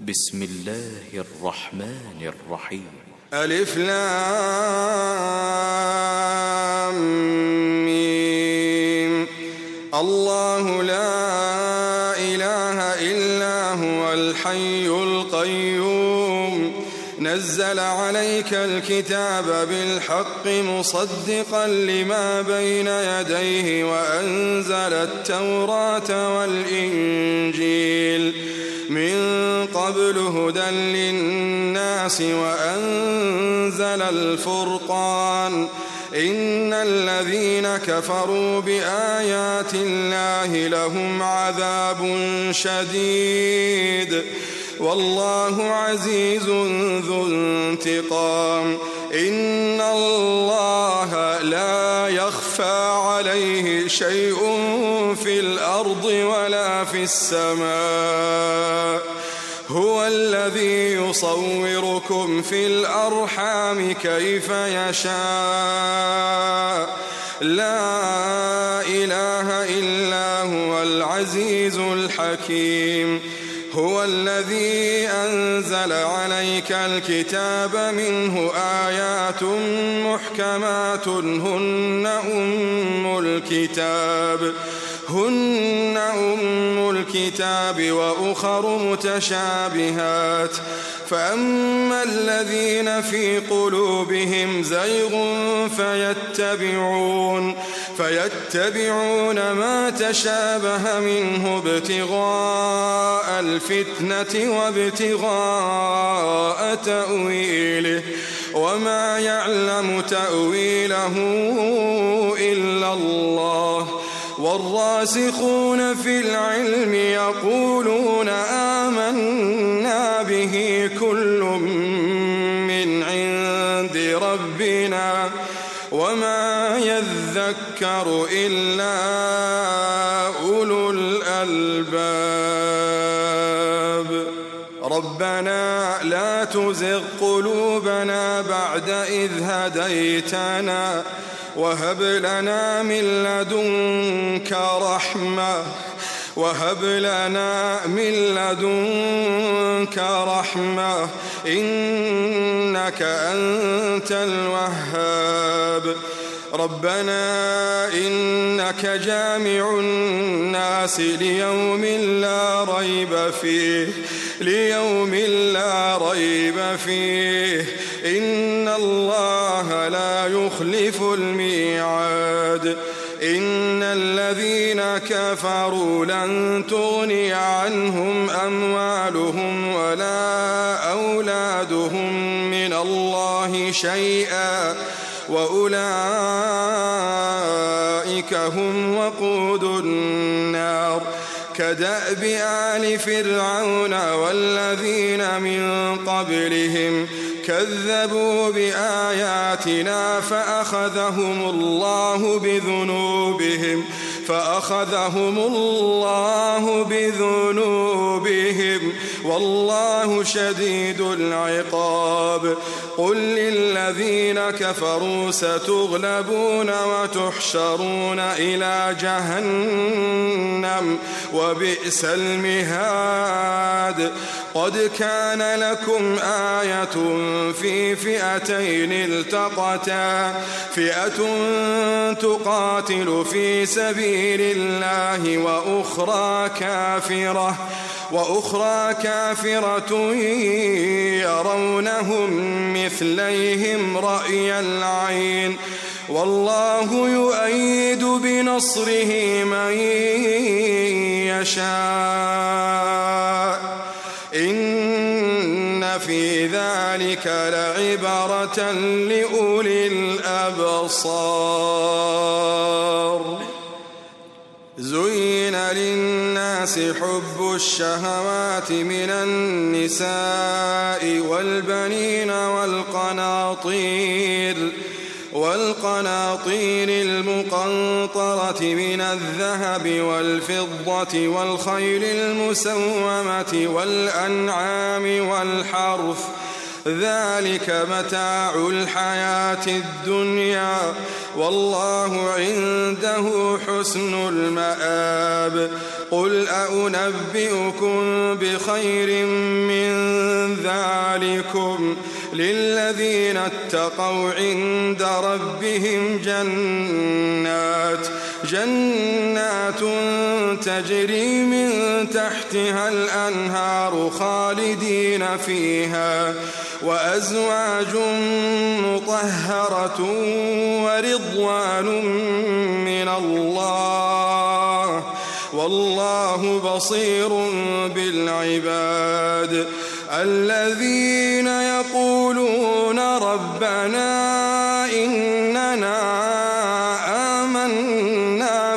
بسم الله الرحمن الرحيم. ألف لام ميم. الله لا إله إلا هو الحي القيوم نزل عليك الكتاب بالحق مصدقا لما بين يديه وأنزل التوراة والإنجيل من قبل هدى للناس وأنزل الفرقان إن الذين كفروا بآيات الله لهم عذاب شديد والله عزيز ذو انتقام إن الله لا يخفى عليه شيء في الأرض ولا في السماء هو الذي يصوركم في الأرحام كيف يشاء لا إله إلا هو العزيز الحكيم هو الذي أنزل عليك الكتاب منه آيات محكمات هن أم الكتاب وأخر متشابهات فأما الذين في قلوبهم زيغ فيتبعون ما تشابه منه ابتغاء الفتنة وابتغاء تأويله وما يعلم تأويله إلا الله والراسخون في العلم يقولون آمنا به كل من عند ربنا وما يذكر إلا أولو الألباب ربنا لا تزغ قلوبنا بعد إذ هديتنا وهب لنا من لدنك رحمة إنك أنت الوهاب ربنا إنك جامع الناس ليوم لا ريب فيه إن الله لا يخلف الميعاد إن الذين كفروا لن تغني عنهم أموالهم ولا أولادهم من الله شيئا وأولئك هم وقود النار كدأب آل فرعون والذين من قبلهم كذبوا بآياتنا فأخذهم الله بذنوبهم والله شديد العقاب قل للذين كفروا ستغلبون وتحشرون إلى جهنم وبئس المهاد قد كان لكم آية في فئتين التقتا فئة تقاتل في سبيل الله وأخرى كافرة يرونهم مثليهم رأي العين والله يؤيد بنصره من يشاء إن في ذلك لعبرة لأولي الأبصار زين للناس حب الشهوات من النساء والبنين والقناطير المقنطرة من الذهب والفضة والخيل المسومة والأنعام والحرث ذلك متاع الحياة الدنيا والله عنده حسن المآب قل أنبئكم بخير من أموالكم للذين اتقوا عند ربهم جنات تجري من تحتها الأنهار خالدين فيها وأزواج مطهرة ورضوان من الله والله بصير بالعباد. الذين يقولون ربنا إننا آمنا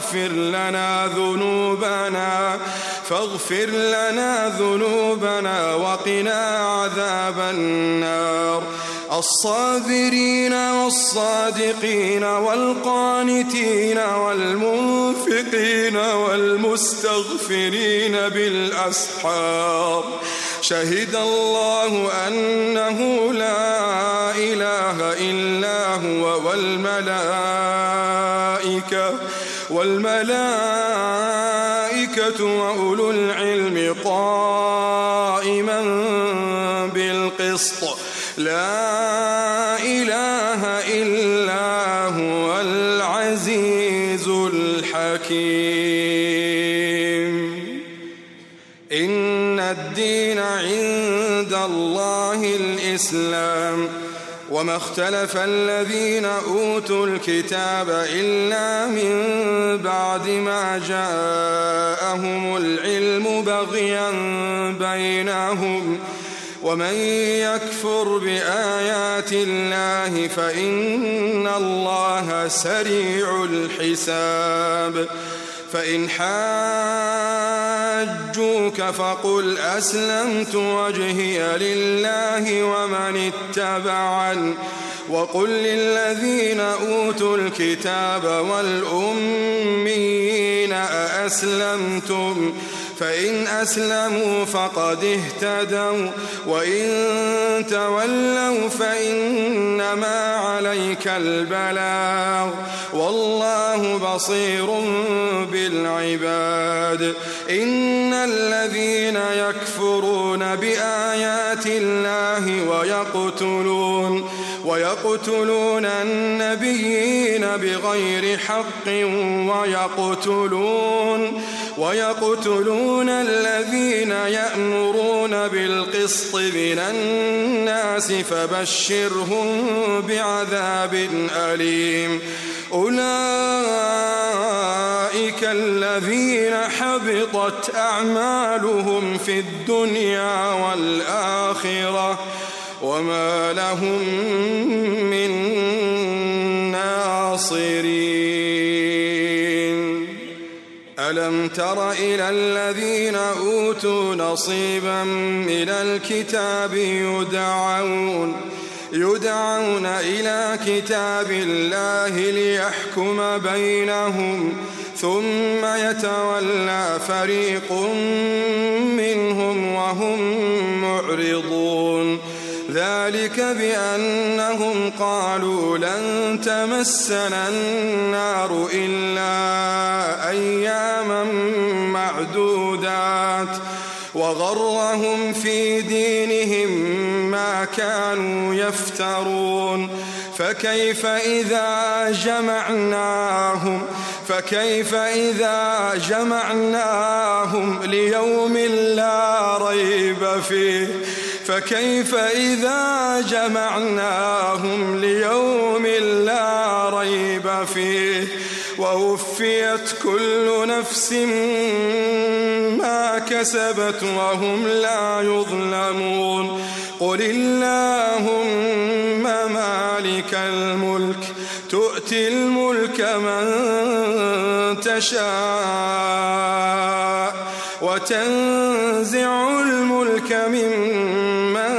فاغفر لنا ذنوبنا وقنا عذاب النار. الصابرين والصادقين والقانتين والمنفقين والمستغفرين بالأسحار شهد الله أنه لا إله إلا هو والملائكة وأولو العلم قائما بالقسط لا إله إلا هو العزيز الحكيم. إن الدين عند الله الإسلام وما اختلف الذين أوتوا الكتاب إلا من بعد ما جاءهم العلم بغيا بينهم ومن يكفر بآيات الله فإن الله سريع الحساب. فإن حاجوك فقل أسلمت وجهي لله ومن اتبعني وقل للذين أوتوا الكتاب والأميين أأسلمتم فإن أسلموا فقد اهتدوا وإن تولوا فإنما عليك البلاغ والله بصير بالعباد. إن الذين يكفرون بآيات الله ويقتلون النبيين بغير حق ويقتلون الذين يأمرون بالقسط من الناس فبشرهم بعذاب أليم. أولئك الذين حبطت أعمالهم في الدنيا والآخرة وما لهم من ناصرين. ألم تر إلى الذين أوتوا نصيبا من الكتاب يدعون إلى كتاب الله ليحكم بينهم ثم يتولى فريق منهم وهم معرضون. ذلك بأنهم قالوا لن تمسنا النار إلا أياما معدودات وغرهم في دينهم ما كانوا يفترون. فكيف إذا جمعناهم ليوم لا ريب فيه ووفيت كل نفس ما كسبت وهم لا يظلمون. قل اللهم مالك الملك تؤتي الملك من تشاء وتنزع الملك ممن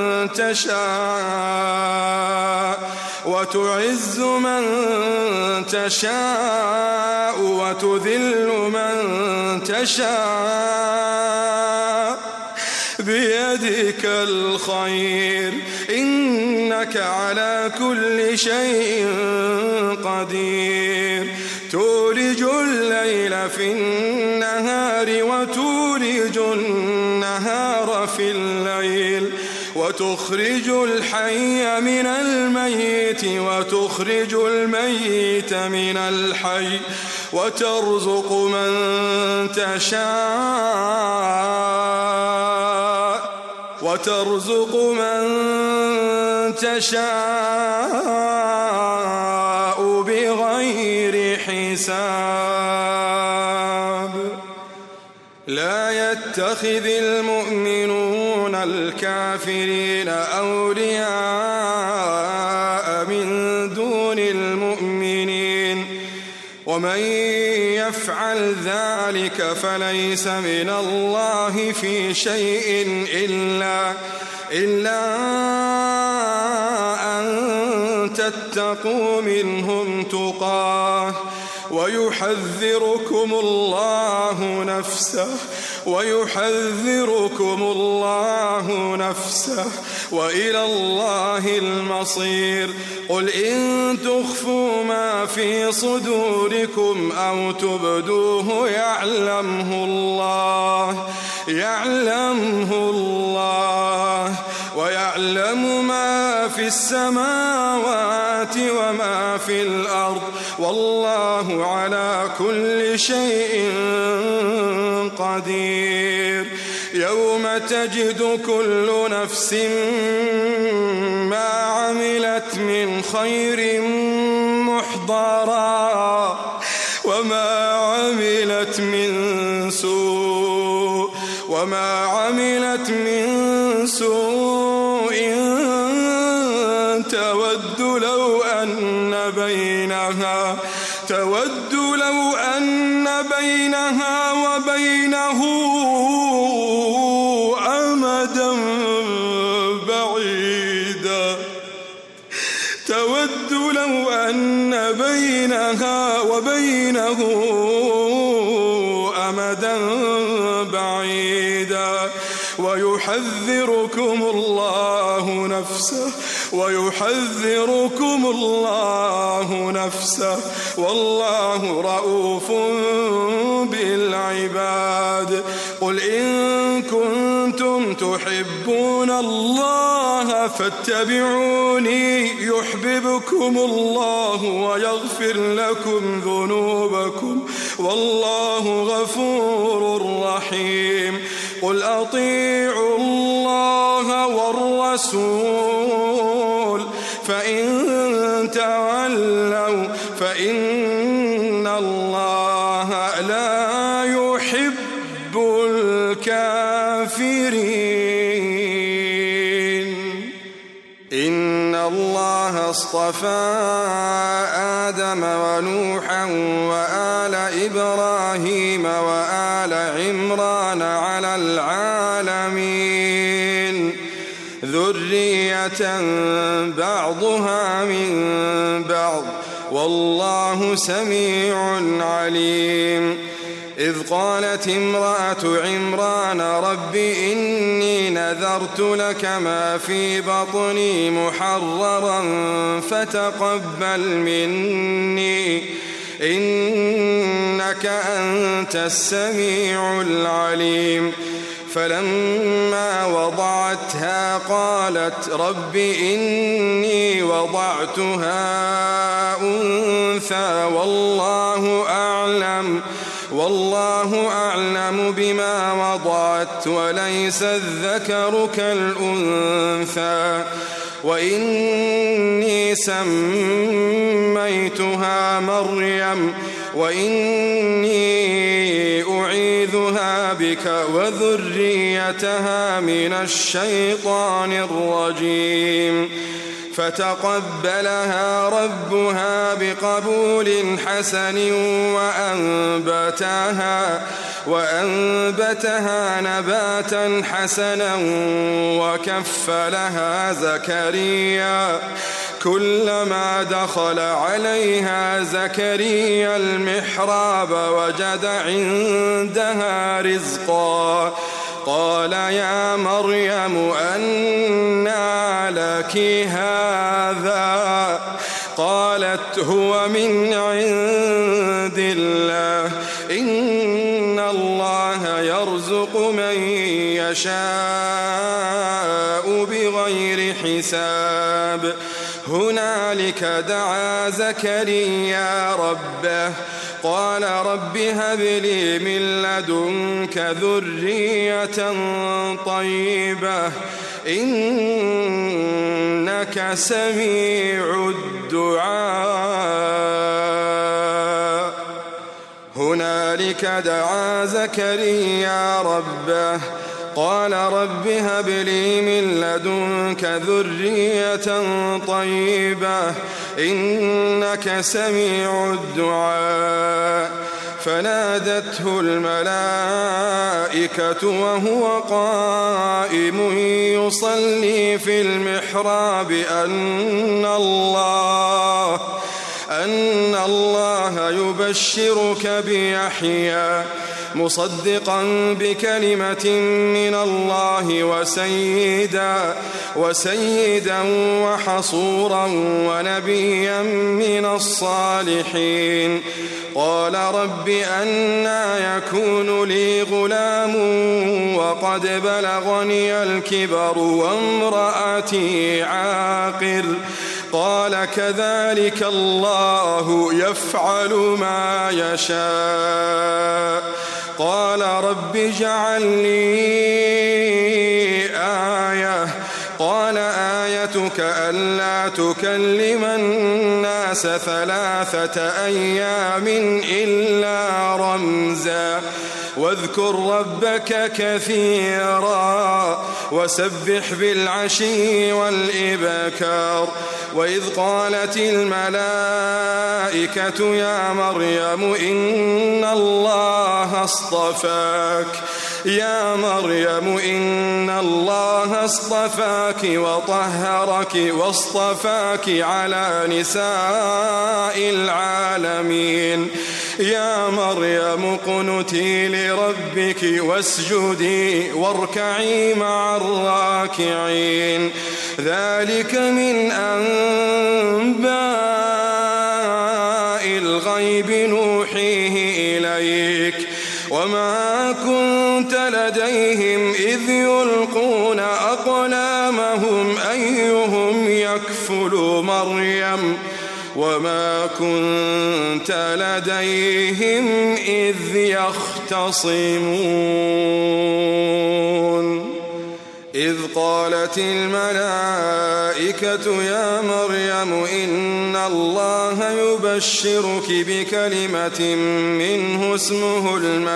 تشاء وتعز من تشاء وتذل من تشاء بيدك الخير إنك على كل شيء قدير. تولج الليل في النهار وتولج النهار في الليل وتخرج الحي من الميت وتخرج الميت من الحي وترزق من تشاء بغير حساب. لا يتخذ المؤمنون الكافرين أولياء من دون المؤمنين ومن يفعل ذلك فليس من الله في شيء إلا أن تتقوا منهم تقاه ويحذركم الله نفسه وإلى الله المصير. قل إن تخفوا ما في صدوركم أو تبدوه يعلمه الله ويعلم ما في السماوات وما في الأرض والله على كل شيء قدير. يوم تجد كل نفس ما عملت من خير محضرا وما عملت من سوء تود لو أن بينها وبينه أمدا بعيدا ويحذركم الله نفسه والله رؤوف بالعباد. قل إن كنتم تحبون الله فاتبعوني يحببكم الله ويغفر لكم ذنوبكم والله غفور رحيم. قل أطيعوا الله والرسول فإن تولوا فإن الله لا يحب الكافرين. إن الله اصطفى آدم ونوحا وآل إبراهيم وآل عمران على العالمين ذرية بعضها من بعض والله سميع عليم. إذ قالت امرأة عمران رب إني نذرت لك ما في بطني محررا فتقبل مني إنك أنت السميع العليم. فلما وضعتها قالت رب إني وضعتها أنثى والله أعلم بما وضعت وليس الذكر كالأنثى وإني سميتها مريم وإني أعيذها بك وذريتها من الشيطان الرجيم. فتقبلها ربها بقبول حسن وأنبتها نباتا حسنا وكفلها زكريا كلما دخل عليها زكريا المحراب وجد عندها رزقا قال يا مريم أنى لك هذا قالت هو من عند الله إن الله يرزق من يشاء الحساب هنالك دعا زكريا ربه قال رب هب لي من لدنك ذرية طيبة إنك سميع الدعاء هنالك دعا زكريا ربه قال رب هب لي من لدنك ذرية طيبة إنك سميع الدعاء فنادته الملائكة وهو قائم يصلي في المحراب أن الله يبشرك بيحيى مصدقا بكلمة من الله وسيدا وحصورا ونبيا من الصالحين قال رب أنى يكون لي غلام وقد بلغني الكبر وامرأتي عاقر قال كذلك الله يفعل ما يشاء قال رب اجعل لي آية قال آيتك ألا تكلم الناس 3 أيام إلا رمزا واذكر ربك كثيرا وسبح بالعشي والإبكار وإذ قالت الملائكة يا مريم إن الله اصطفاك وطهرك واصطفاك على نساء العالمين يا مريم اقنتي لربك واسجدي واركعي مع الراكعين ذلك من أنباء الغيب نوحيه إليك وما كنت لديهم إذ يلقون أقلامهم أيهم يكفل مريم وما كنت لديهم إذ يختصمون إذ قالت الملائكة يا مريم إن الله يبشرك بكلمة منه اسمه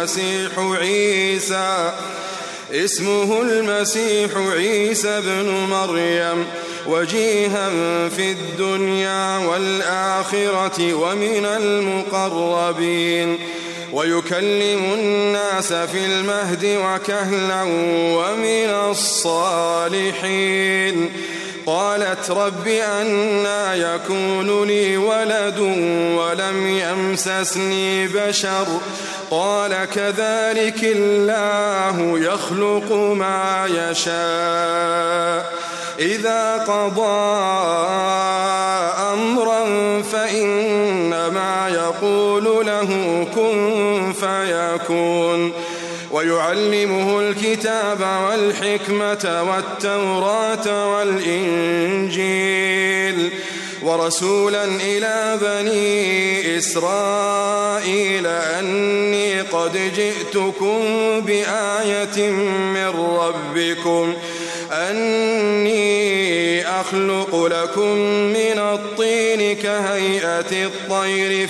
المسيح عيسى ابن مريم وجيها في الدنيا والآخرة ومن المقربين ويكلم الناس في المهد وكهلا ومن الصالحين قالت رب أنى يكون لي ولد ولم يمسسني بشر قال كذلك الله يخلق ما يشاء إذا قضى أمرا فإنما يقول له كن فيكون ويعلمه الكتاب والحكمة والتوراة والإنجيل ورسولا إلى بني إسرائيل أني قد جئتكم بآية من ربكم أني أخلق لكم من الطين كهيئة الطير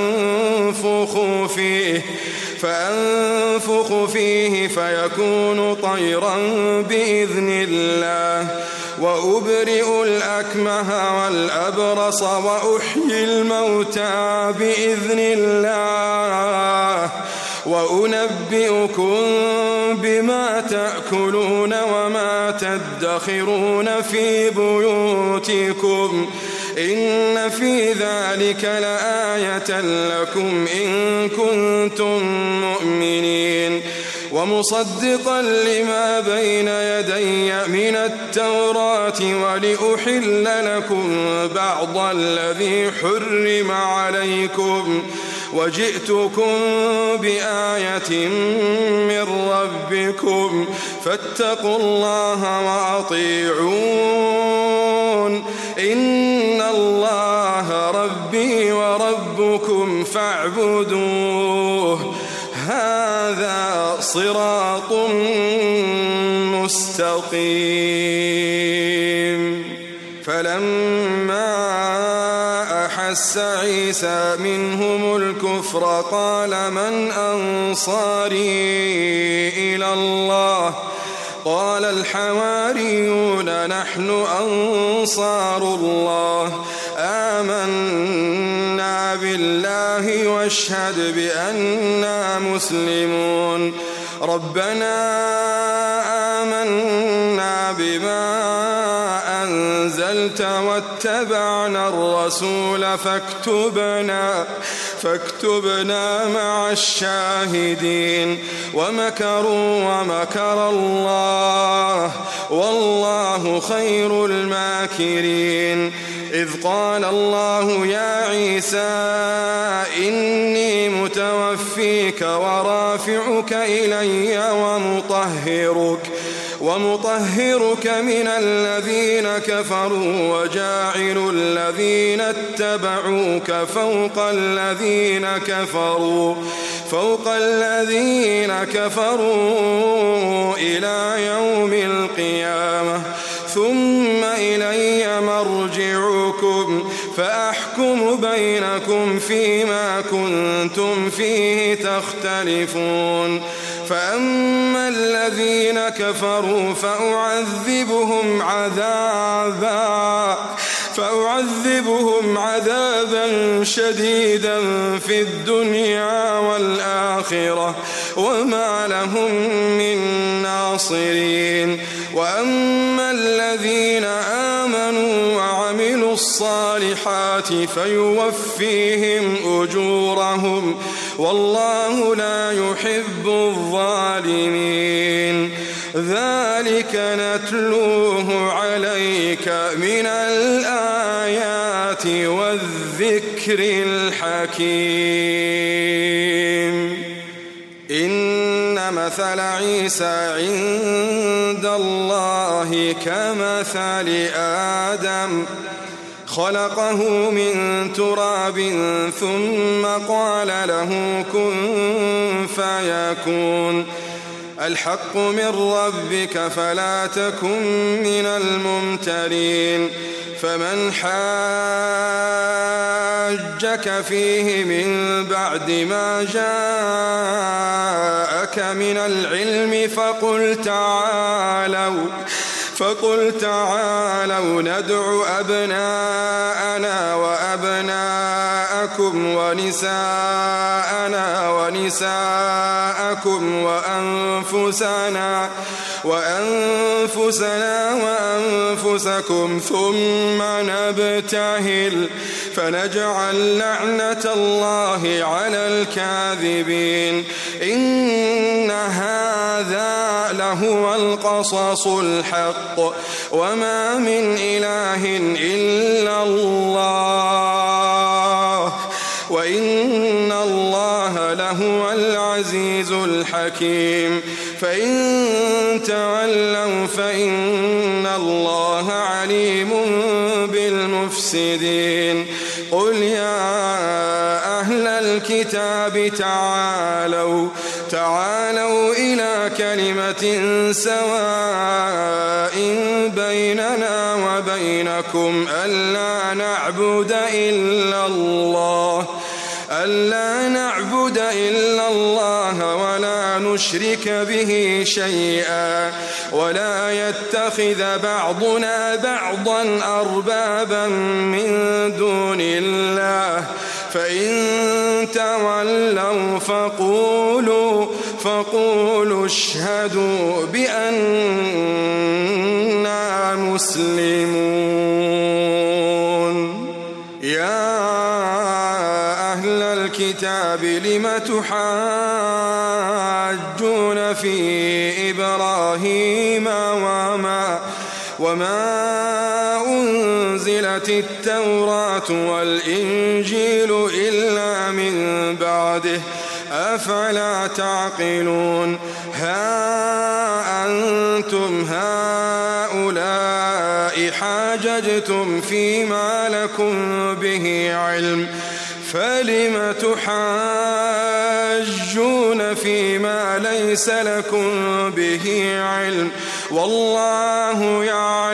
فأنفخ فيه فيكون طيرا بإذن الله وأبرئ الأكمه والأبرص وأحيي الموتى بإذن الله وأنبئكم بما تأكلون وما تدخرون في بيوتكم إن في ذلك لآية لكم إن كنتم مؤمنين ومصدقا لما بين يدي من التوراة ولأحل لكم بعض الذي حرم عليكم وجئتكم بآية من ربكم فاتقوا الله وأطيعون فاعبدوه هذا صراط مستقيم. فلما أحس عيسى منهم الكفر قال من أنصاري إلى الله قال الحواريون نحن أنصار الله آمنا بالله واشهد بأننا مسلمون. ربنا آمنا بما أنزلت واتبعنا الرسول فاكتبنا مع الشاهدين. ومكروا ومكر الله والله خير الماكرين. إذ قال الله يا عيسى إني متوفيك ورافعك إلي ومطهرك من الذين كفروا وجاعل الذين اتبعوك فوق الذين كفروا إلى يوم القيامة ثم إلي مرجعكم فأحكم بينكم فيما كنتم فيه تختلفون. فأما الذين كفروا فأعذبهم عذابا شديدا في الدنيا والآخرة وما لهم من ناصرين. وأما الذين آمنوا وعملوا الصالحات فيوفيهم أجورهم والله لا يحب الظالمين. ذلك نتلوه عليك من الآيات والذكر الحكيم. إن مثل عيسى عند الله كمثل آدم خلقه من تراب ثم قال له كن فيكون. الحق من ربك فلا تكن من الممترين. فمن حاجك فيه من بعد ما جاءك من العلم فقل تعالوا ندع أبناءنا وأبناءكم ونساءنا ونساءكم وأنفسنا وأنفسكم ثم نبتهل فنجعل لعنة الله على الكاذبين. إن هذا لهو القصص الحق وما من إله إلا الله وإن الله لهو العزيز الحكيم. فإن تولوا فإن الله عليم بالمفسدين. قل يا أهل الكتاب تعالوا إلى كلمة سواء بيننا وبينكم ألا نعبد إلا الله ولا نشرك به شيئا ولا يتخذ بعضنا بعضا أربابا من دون الله. فإن تولوا فقولوا اشهدوا بأننا مسلمون. يا أهل الكتاب لم تحاجون في إبراهيم وما أنزلت التوراة والإنجيل إلا من بعده أفلا تعقلون. ها أنتم هؤلاء حاججتم فيما لكم به علم فلم تحاجون فيما ليس لكم به علم والله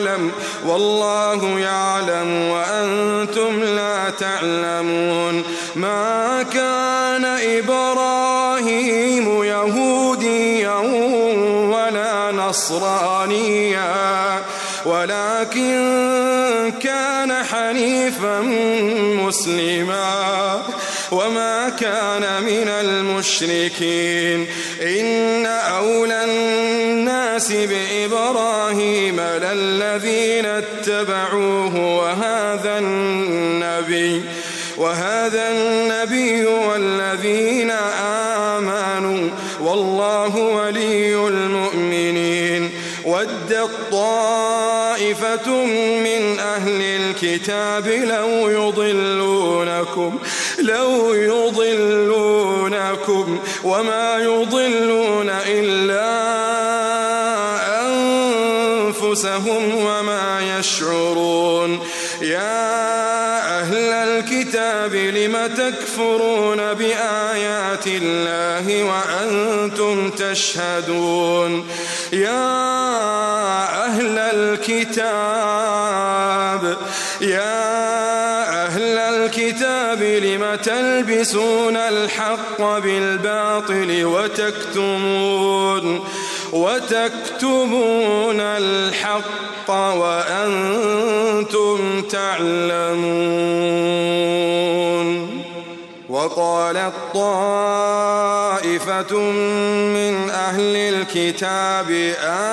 يعلم وأنتم لا تعلمون. ما كان إبراهيم يهوديا ولا نصرانيا ولكن كان حنيفا مسلما وما كان من المشركين. إن أولى الناس بإبراهيم للذين اتبعوه وهذا النبي والذين آمنوا والله ولي المؤمنين. ودت طائفة من أهل الكتاب لو يضلونكم وما يضلون إلا أنفسهم وما يشعرون. يا أهل الكتاب لم تكفرون بآيات الله وأنتم تشهدون. يا أهل الكتاب لم تلبسون الحق بالباطل وتكتمون الحق وأنتم تعلمون. وقالت طائفة من أهل الكتاب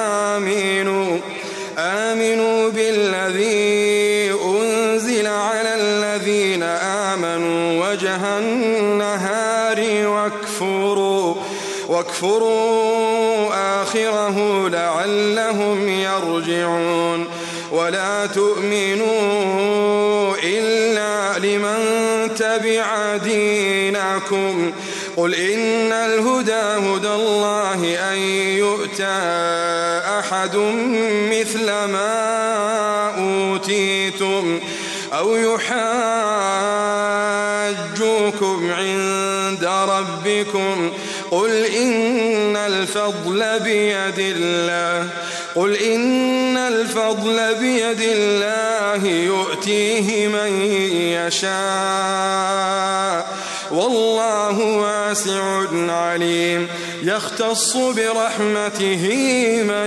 آمنوا بالذي أنزل على الذين آمنوا وجه النهار واكفروا آخره لعلهم يرجعون. ولا تؤمنوا إلا لمن تبع دينكم. قل إن الهدى هدى الله أن يؤتى أحد مثل ما أوتيتم أو يحاجوكم عند ربكم. قل إن الفضل بيد الله يؤتيه من يشاء والله واسع عليم. يختص برحمته من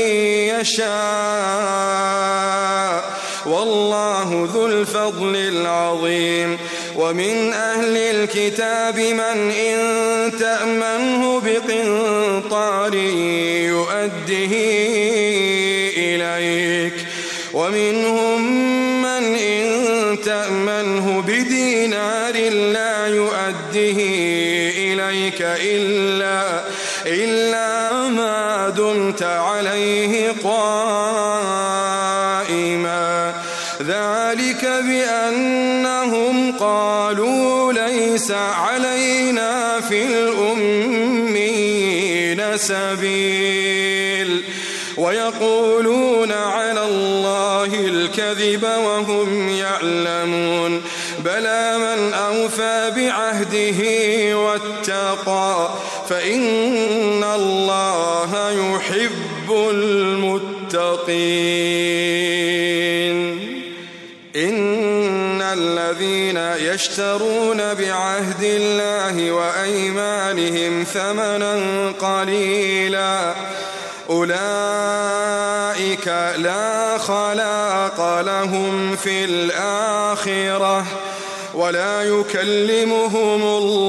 يشاء والله ذو الفضل العظيم. ومن أهل الكتاب من إن تأمنه بقنطار يؤده إليك ومنهم من إن تأمنه بدينار لا يؤده إليك إلا ما دمت عليه قائما. ذلك بأنهم قالوا ليس علينا في الأمين سبيل ويقولون على الله الكذب وهم يعلمون. بلى من أوفى بعهده واتقى فإن الله يحب المتقين. إن الذين يشترون بعهد الله وأيمانهم ثمنا قليلا أولئك لا خلاق لهم في الآخرة ولا يكلمهم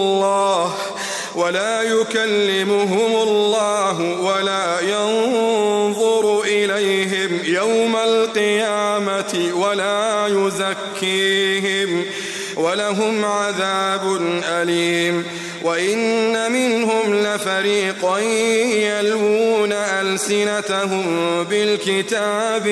الله ولا ينظر إليهم يوم القيامة ولا يزكيهم ولهم عذاب أليم. وإن منهم لفريقا يلوون ألسنتهم بالكتاب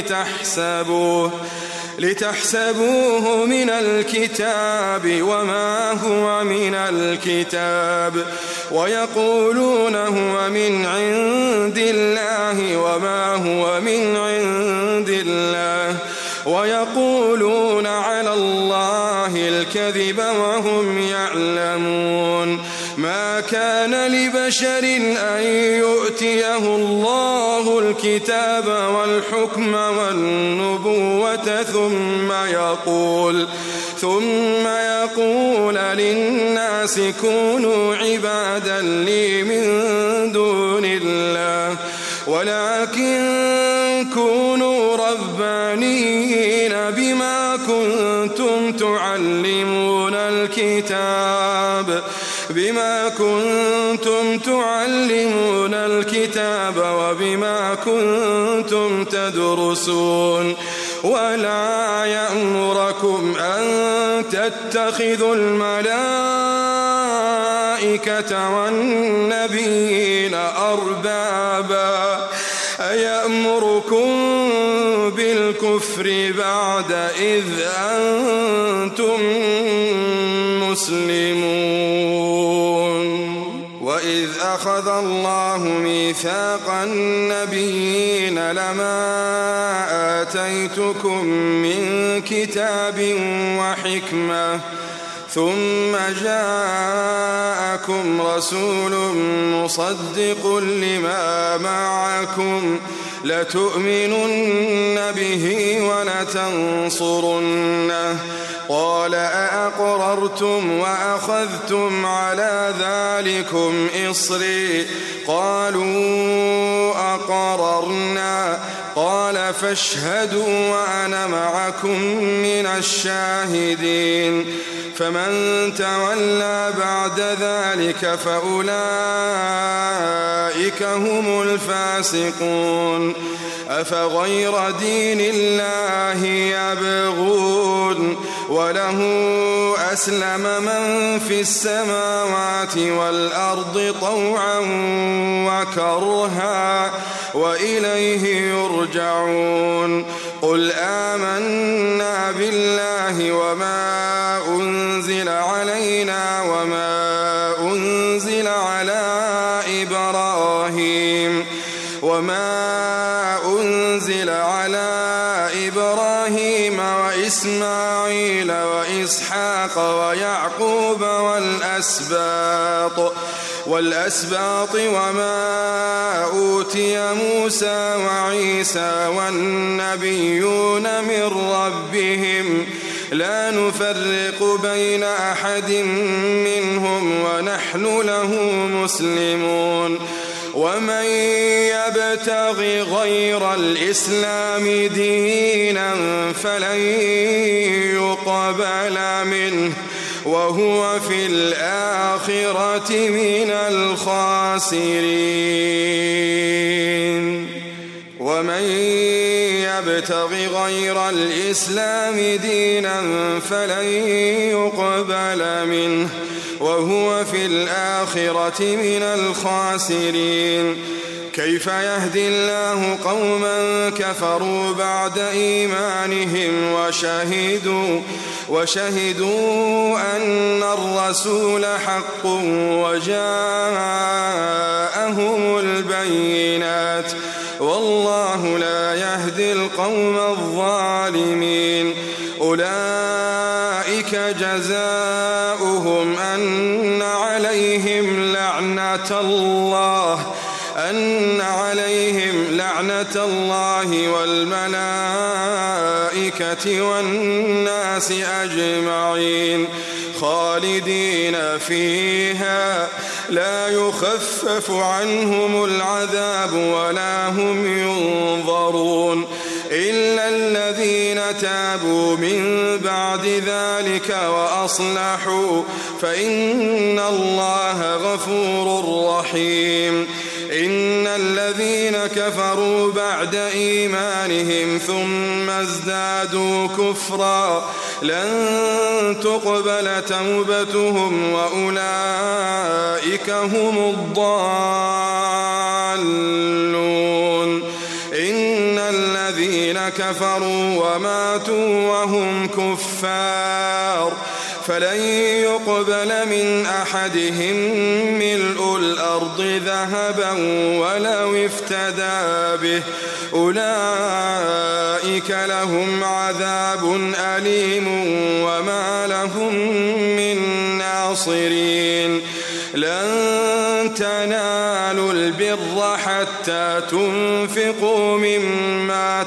لتحسبوه من الكتاب وما هو من الكتاب ويقولون هو من عند الله وما هو من عند الله ويقولون على الله الله الكذب وهم يعلمون ما كان لبشر أن يؤتيه الله الكتاب والحكم والنبوة ثم يقول للناس كونوا عبادا لي من دون الله ولكن كونوا ربانيين بما كنتم تعلمون الكتاب وبما كنتم تدرسون ولا يأمركم أن تتخذوا الملائكة والنبيين أربابا أيأمركم بالكفر بعد إذ أنتم مسلمون وإذ أخذ الله ميثاق النبيين لما آتيتكم من كتاب وحكمة ثم جاءكم رسول مصدق لما معكم لتؤمنن به ولتنصرنه قال أأقررتم وأخذتم على ذلكم إصري قالوا أقررنا قال فاشهدوا وأنا معكم من الشاهدين فمن تولى بعد ذلك فأولئك هم الفاسقون أفغير دين الله يبغون وله أسلم من في السماوات والأرض طوعا وكرها وإليه يرجعون قل آمنا بالله وما أنزل علينا وما أنزل على إبراهيم وإسماعيل وإسحاق ويعقوب والأسباط وما أوتي موسى وعيسى والنبيون من ربهم لا نفرق بين أحد منهم ونحن له مسلمون ومن يبتغ غير الإسلام دينا فلن يقبل منه وهو في الآخرة من الخاسرين ومن يبتغ غير الإسلام دينا فلن يقبل منه وهو في الآخرة من الخاسرين كيف يهدي الله قوما كفروا بعد إيمانهم وشهدوا أن الرسول حق وجاءهم البينات والله لا يهدي القوم الظالمين أولئك جزاؤهم أن عليهم لعنة الله والملائكة والناس أجمعين خالدين فيها لا يخفف عنهم العذاب ولا هم ينظرون إلا الذين تابوا من بعد ذلك وأصلحوا فإن الله غفور رحيم إن الذين كفروا بعد إيمانهم ثم ازدادوا كفرا لن تقبل توبتهم وأولئك هم الضالون إن الذين كفروا وماتوا وهم كفار فلن يقبل من أحدهم ملء الأرض ذهبا ولو افتدى به أولئك أولئك لهم عذاب أليم وما لهم من ناصرين لن تنالوا البر حتى تنفقوا مما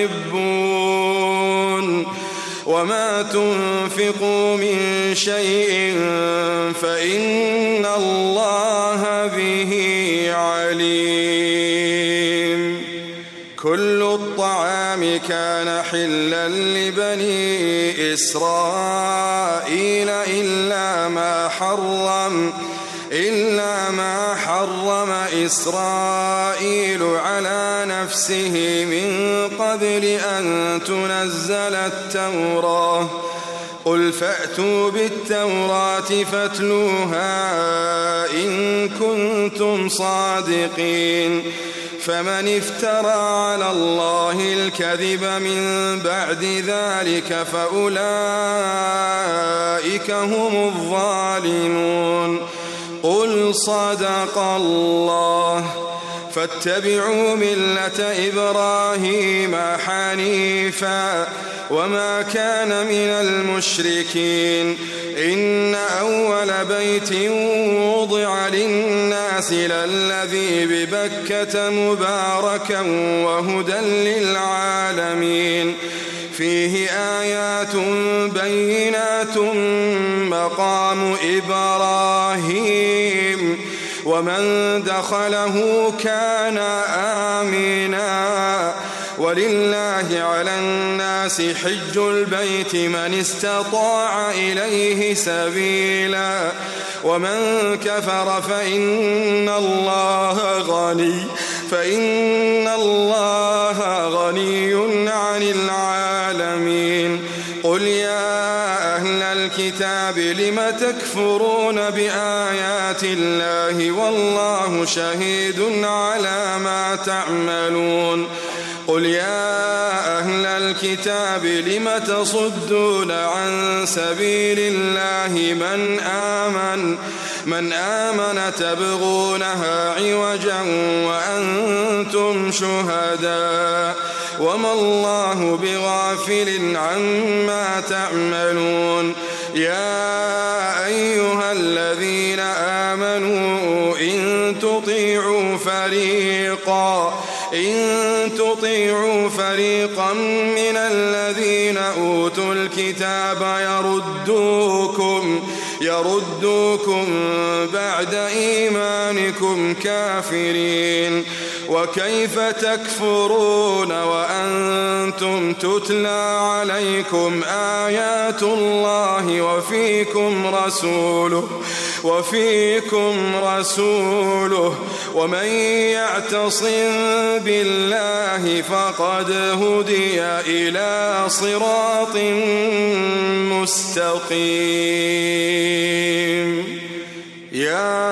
تحبون وما تنفقوا من شيء فإن الله به عليم. كل الطعام كان حلا لبني إسرائيل إلا ما حرم إسرائيل على نفسه من قبل أن تنزل التوراة قل فأتوا بالتوراة فاتلوها إن كنتم صادقين فمن افترى على الله الكذب من بعد ذلك فأولئك هم الظالمون. قل صدق الله فاتبعوا ملة إبراهيم حنيفا وما كان من المشركين إن أول بيت وضع للناس للذي ببكة مباركا وهدى للعالمين فيه آيات بينات مقام إبراهيم ومن دخله كان آمنا ولله على الناس حج البيت من استطاع إليه سبيلا ومن كفر فإن الله غني عن العالمين. قل يا أهل الكتاب لم تكفرون بآيات الله والله شهيد على ما تعملون. قل يا أهل الكتاب لم تصدون عن سبيل الله من آمن تبغونها عوجا وأنتم شهداء وما الله بغافل عما تعملون. يا أيها الذين آمنوا إن تطيعوا فريقا من الذين أوتوا الكتاب يردوكم بعد إيمانكم كافرين وكيف تكفرون وأنتم تتلى عليكم آيات الله وفيكم رسوله ومن يعتصم بالله فقد هدي إلى صراط مستقيم. يا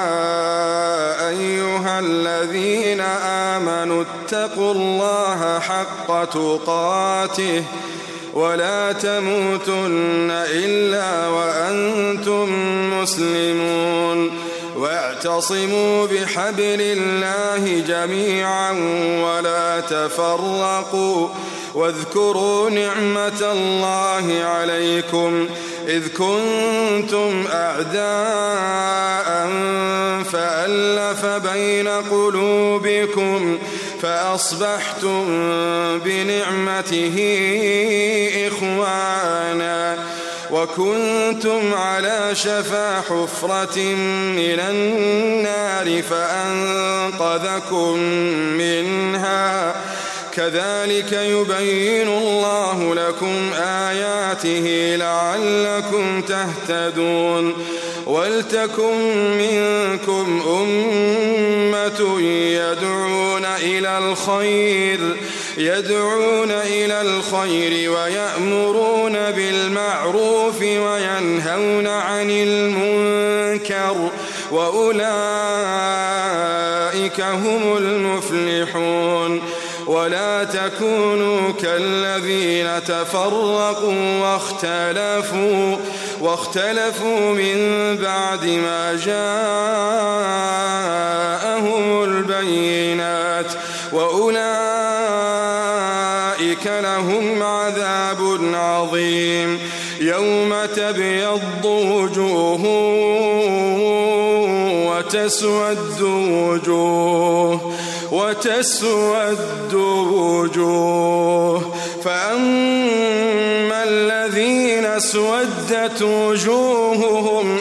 أيها الذين آمنوا اتقوا الله حق تقاته ولا تموتن إلا وأنتم مسلمون واعتصموا بحبل الله جميعا ولا تفرقوا واذكروا نعمة الله عليكم إذ كنتم أعداء فألف بين قلوبكم فأصبحتم بنعمته إخوانا وكنتم على شفا حفرة من النار فأنقذكم منها كذلك يبين الله لكم آياته لعلكم تهتدون. ولتكن منكم أمة يدعون إلى الخير ويأمرون بالمعروف وينهون عن المنكر وأولئك هم المفلحون. ولا تكونوا كالذين تفرقوا واختلفوا من بعد ما جاءهم البينات وأولئك أولئك لهم عذاب عظيم. يوم تبيض وجوه وتسود وجوه فأما الذين اسودت وجوههم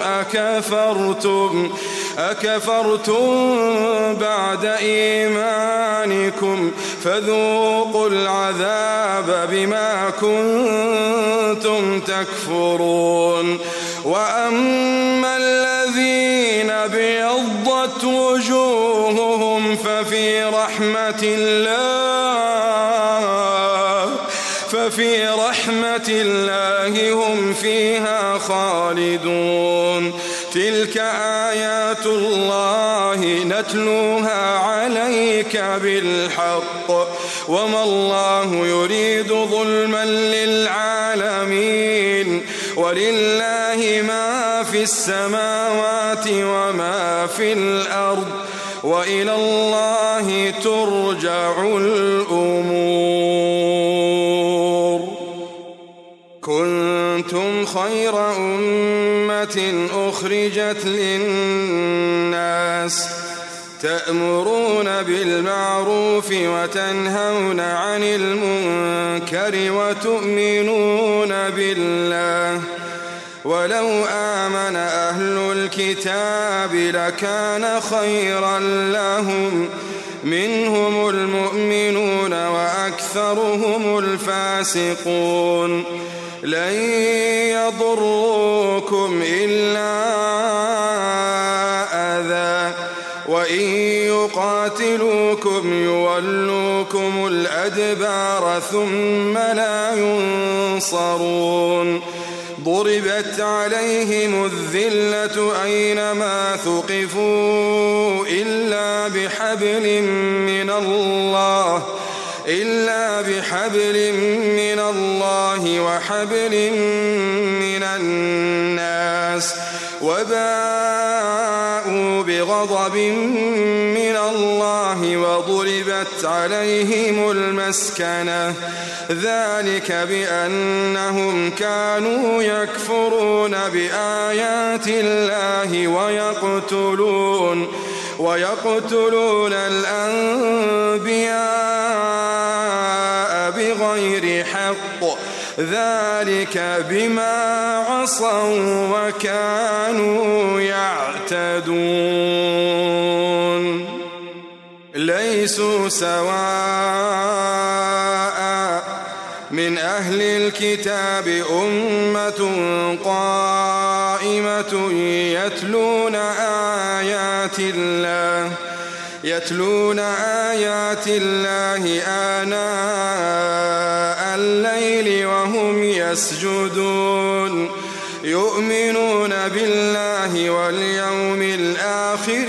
أكفرتم بعد إيمانكم فذوقوا العذاب بما كنتم تكفرون. وأما الذين ابيضت وجوههم ففي رحمة الله هم فيها خالدون. تلك آيات الله نتلوها عليك بالحق وما الله يريد ظلما للعالمين. ولله ما في السماوات وما في الأرض وإلى الله ترجع الأمور. كنتم خير أمة أخرجت للناس تأمرون بالمعروف وتنهون عن المنكر وتؤمنون بالله. ولو آمن أهل الكتاب لكان خيرا لهم منهم المؤمنون وأكثرهم الفاسقون. لن يضروكم إلا أذى وإن يقاتلوكم يولوكم الأدبار ثم لا ينصرون. ضربت عليهم الذلة أينما ثقفوا إلا بحبل من الله وحبل من الناس وباءوا بغضب من الله وضربت عليهم المسكنة ذلك بأنهم كانوا يكفرون بآيات الله ويقتلون الأنبياء بغير حق ذلك بما عصوا وكانوا يعتدون. ليسوا سواء من أهل الكتاب أمة قائمة يتلون آيات الله آناء الليل وهم يسجدون يؤمنون بالله واليوم الآخر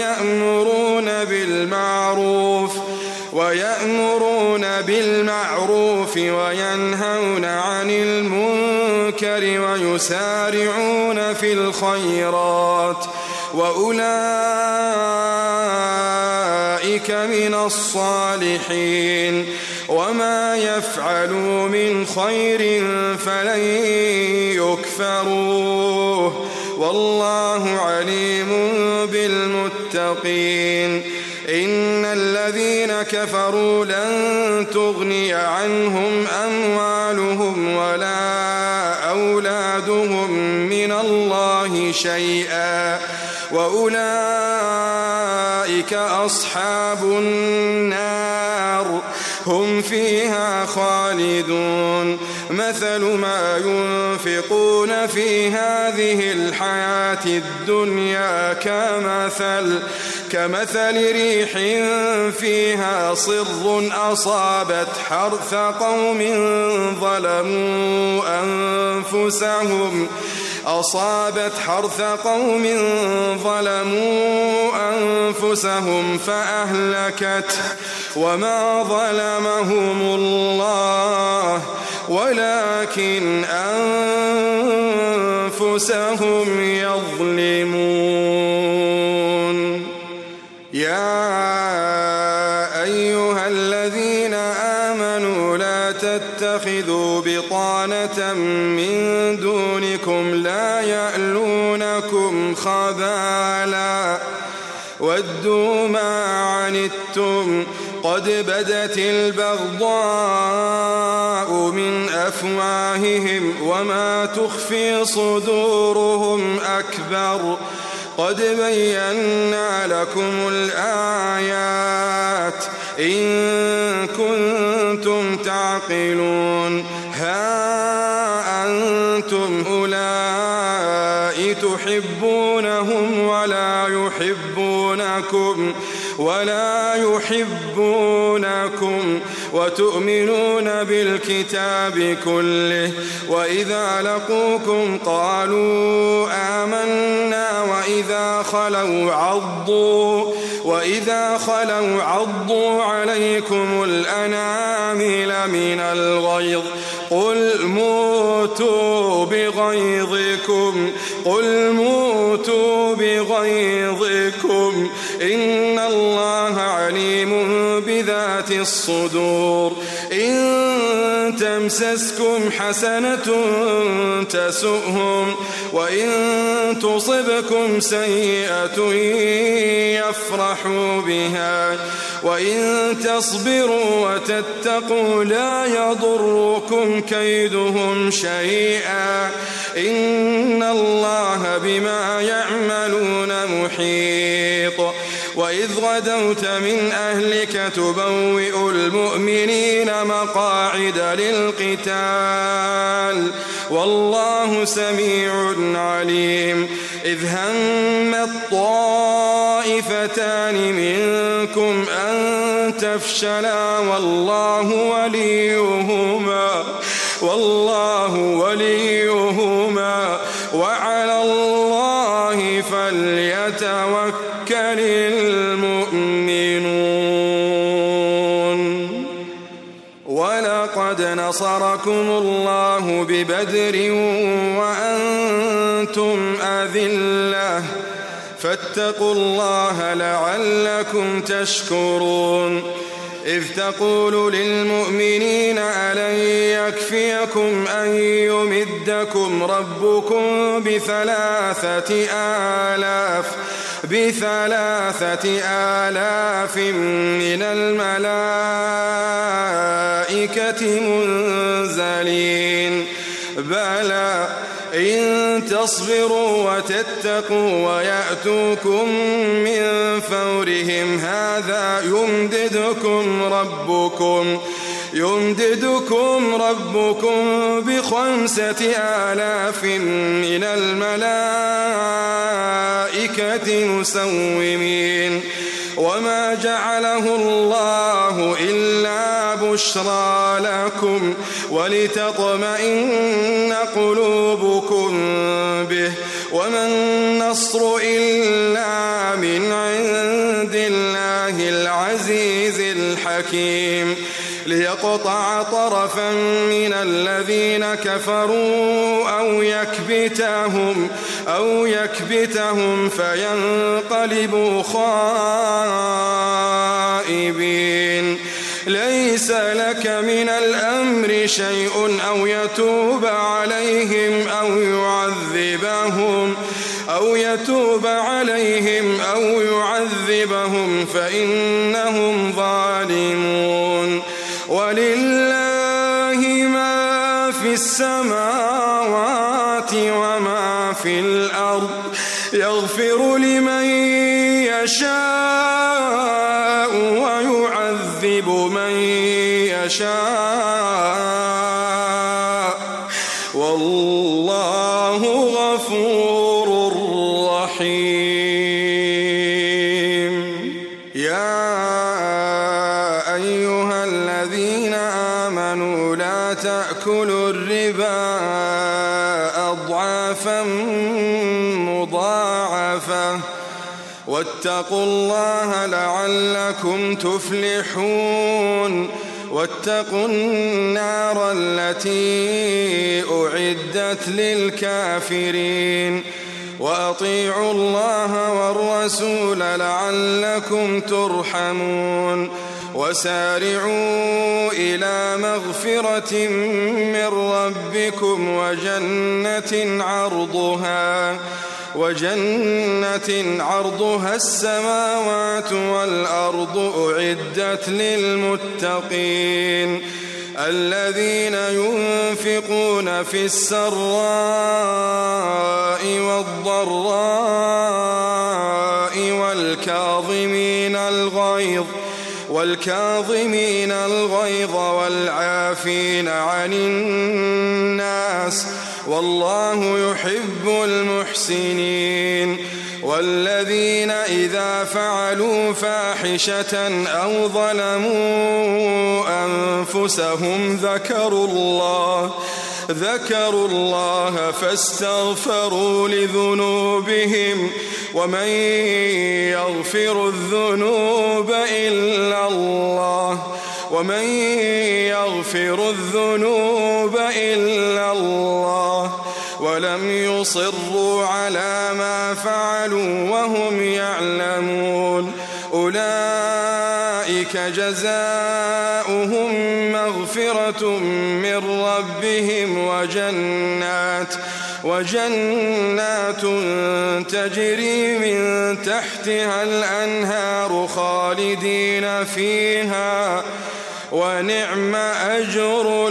ويأمرون بالمعروف وينهون عن المنكر ويسارعون في الخيرات وأولئك من الصالحين. وما يفعلوا من خير فلن يكفروه والله عليم بالمتقين. إن الذين كفروا لن تغني عنهم أموالهم ولا أولادهم من الله شيئا وأولئك أصحاب النار هم فيها خالدون. مثل ما ينفقون في هذه الحياة الدنيا كمثل ريح فيها صر أصابت حرث قوم ظلموا أنفسهم فأهلكت وما ظلمهم الله ولكن أنفسهم يظلمون. يا أيها الذين آمنوا لا ولا تتخذوا بطانة من دونكم لا يألونكم خبالا ودوا ما عنتم قد بدت البغضاء من أفواههم وما تخفي صدورهم أكبر قد بينا لكم الآيات إن كنتم تعقلون ها أنتم أولئك تحبونهم ولا يحبونكم وتؤمنون بالكتاب كله وإذا لقوكم قالوا آمنا وإذا خلوا عضوا عليكم الأنامل من الغيظ قل موتوا بغيظكم إن الله عليم بذات الصدور إن تمسسكم حسنة تسؤهم وإن تصبكم سيئة يفرحوا بها وإن تصبروا وتتقوا لا يضركم كيدهم شيئا إن الله بما يعملون محيط وإذ غدوت من أهلك تبوئ المؤمنين مقاعد للقتال والله سميع عليم إذ هم الطائفتان منكم أن تفشلا والله وليهما وعلى الله فليتوكل المؤمنون ولقد نصركم الله ببدر وأنتم أذلة فاتقوا الله لعلكم تشكرون إذ تقول للمؤمنين ألن يكفيكم أن يمدكم ربكم ب3,000 من الملائكة منزلين بلى إن تصبروا وتتقوا ويأتوكم من فورهم هذا يمددكم ربكم ب5,000 من الملائكة مسومين وما جعله الله إلا بشرى لكم ولتطمئن قلوبكم به وما النصر إلا من عند الله العزيز الحكيم ليقطع طرفا من الذين كفروا أو يكبتهم فينقلبوا خائبين ليس لك من الأمر شيء أو يتوب عليهم أو يعذبهم فإنهم ظالمون ولله ما في السماوات وما في الأرض يغفر لمن يشاء ويعذب من يشاء والله غفور رحيم يا أيها الذين آمنوا لا تأكلوا الربا أضعافا مضاعفة واتقوا الله لعلكم تفلحون واتقوا النار التي أعدت للكافرين وأطيعوا الله والرسول لعلكم ترحمون وسارعوا إلى مغفرة من ربكم وجنة عرضها السماوات والأرض أعدت للمتقين الذين ينفقون في السراء والضراء والكاظمين الغيظ والعافين عن الناس والله يحب المحسنين والذين إذا فعلوا فاحشة أو ظلموا أنفسهم ذكروا الله فاستغفروا لذنوبهم ومن يغفر الذنوب إلا الله ولم يصروا على ما فعلوا وهم يعلمون أولئك جزاؤهم مغفرة من ربهم وجنات تجري من تحتها الأنهار خالدين فيها ونعم أجر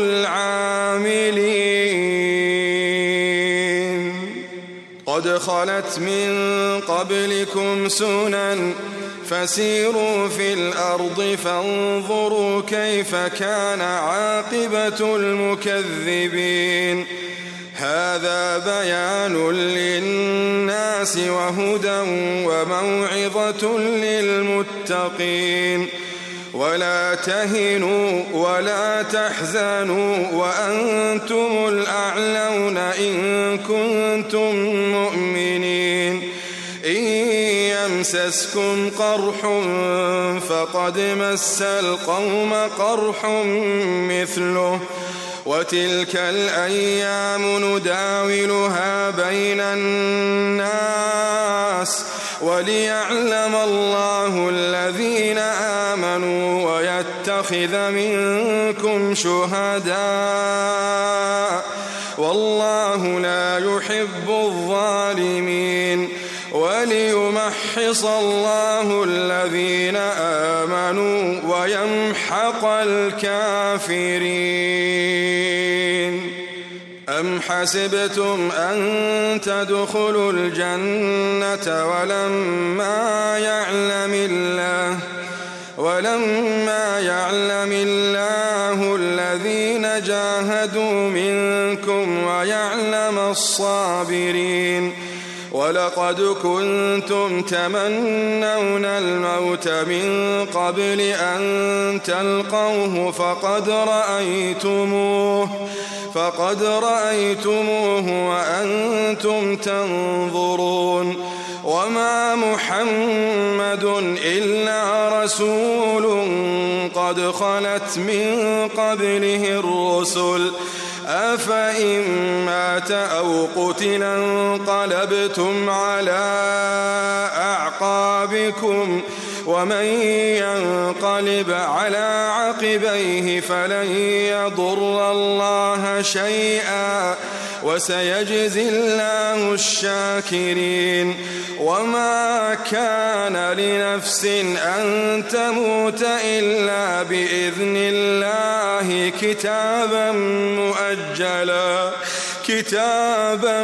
العاملين قد خلت من قبلكم سنن فسيروا في الأرض فانظروا كيف كان عاقبة المكذبين هذا بيان للناس وهدى وموعظة للمتقين ولا تهنوا ولا تحزنوا وأنتم الأعلون إن كنتم مؤمنين إن يمسسكم قرح فقد مس القوم قرح مثله وتلك الأيام نداولها بين الناس وليعلم الله الذين آمنوا ويتخذ منكم شهداء والله لا يحب الظالمين وليمحص الله الذين آمنوا ويمحق الكافرين أم حسبتم أن تدخلوا الجنة ولما يعلم الله الذين جاهدوا منكم ويعلم الصابرين ولقد كنتم تمنون الموت من قبل أن تلقوه فقد رأيتموه وأنتم تنظرون وما محمد إلا رسول قد خلت من قبله الرسل أفإن مات أو قتل انقلبتم على أعقابكم ومن ينقلب على عقبيه فلن يضر الله شيئا وسيجزي الله الشاكرين وما كان لنفس أن تموت إلا بإذن الله كتابا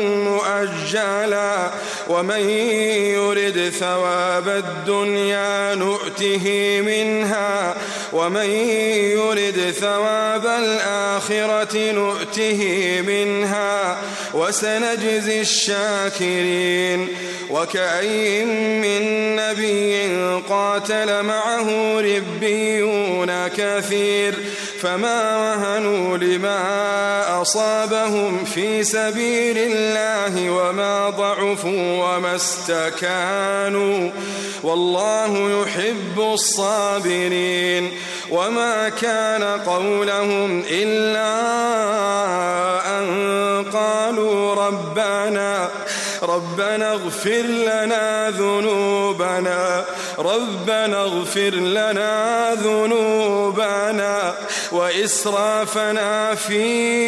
مؤجلا ومن يرد ثواب الدنيا نؤته منها ومن يرد ثواب الآخرة نؤته منها وسنجزي الشاكرين وكأين من نبي قاتل معه ربيون كثير فما وهنوا لما أصابهم في سبيل الله وما ضعفوا وما استكانوا والله يحب الصابرين وما كان قولهم إلا أن قالوا ربنا اغفر لنا ذنوبنا ربنا اغفر لنا ذنوبنا وإسرافنا في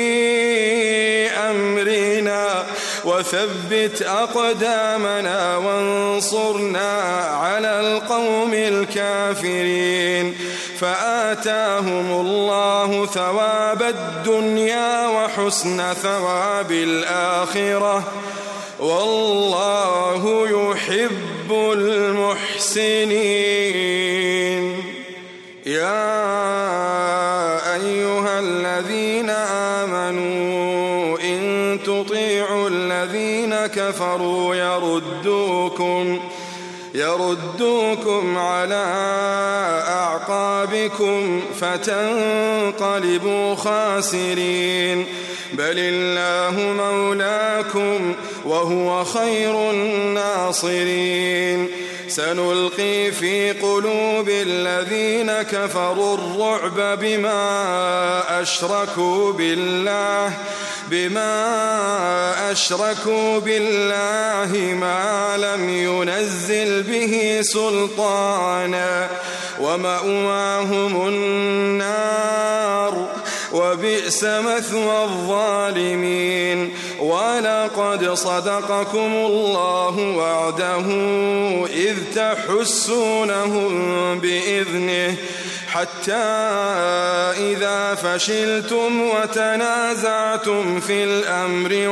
أمرنا وثبت أقدامنا وانصرنا على القوم الكافرين. فآتاهم الله ثواب الدنيا وحسن ثواب الآخرة والله يحب المحسنين. يا أيها الذين آمنوا إن تطيعوا الذين كفروا يردوكم على أعقابكم فتنقلبوا خاسرين. بل الله مولاكم وهو خير الناصرين. سنلقي في قلوب الذين كفروا الرعب بما أشركوا بالله ما لم ينزل به سلطانا ومأواهم النار وبئس مثوى الظالمين. ولقد صدقكم الله وعده إذ تحسونهم بإذنه حتى إذا فشلتم وتنازعتم في الأمر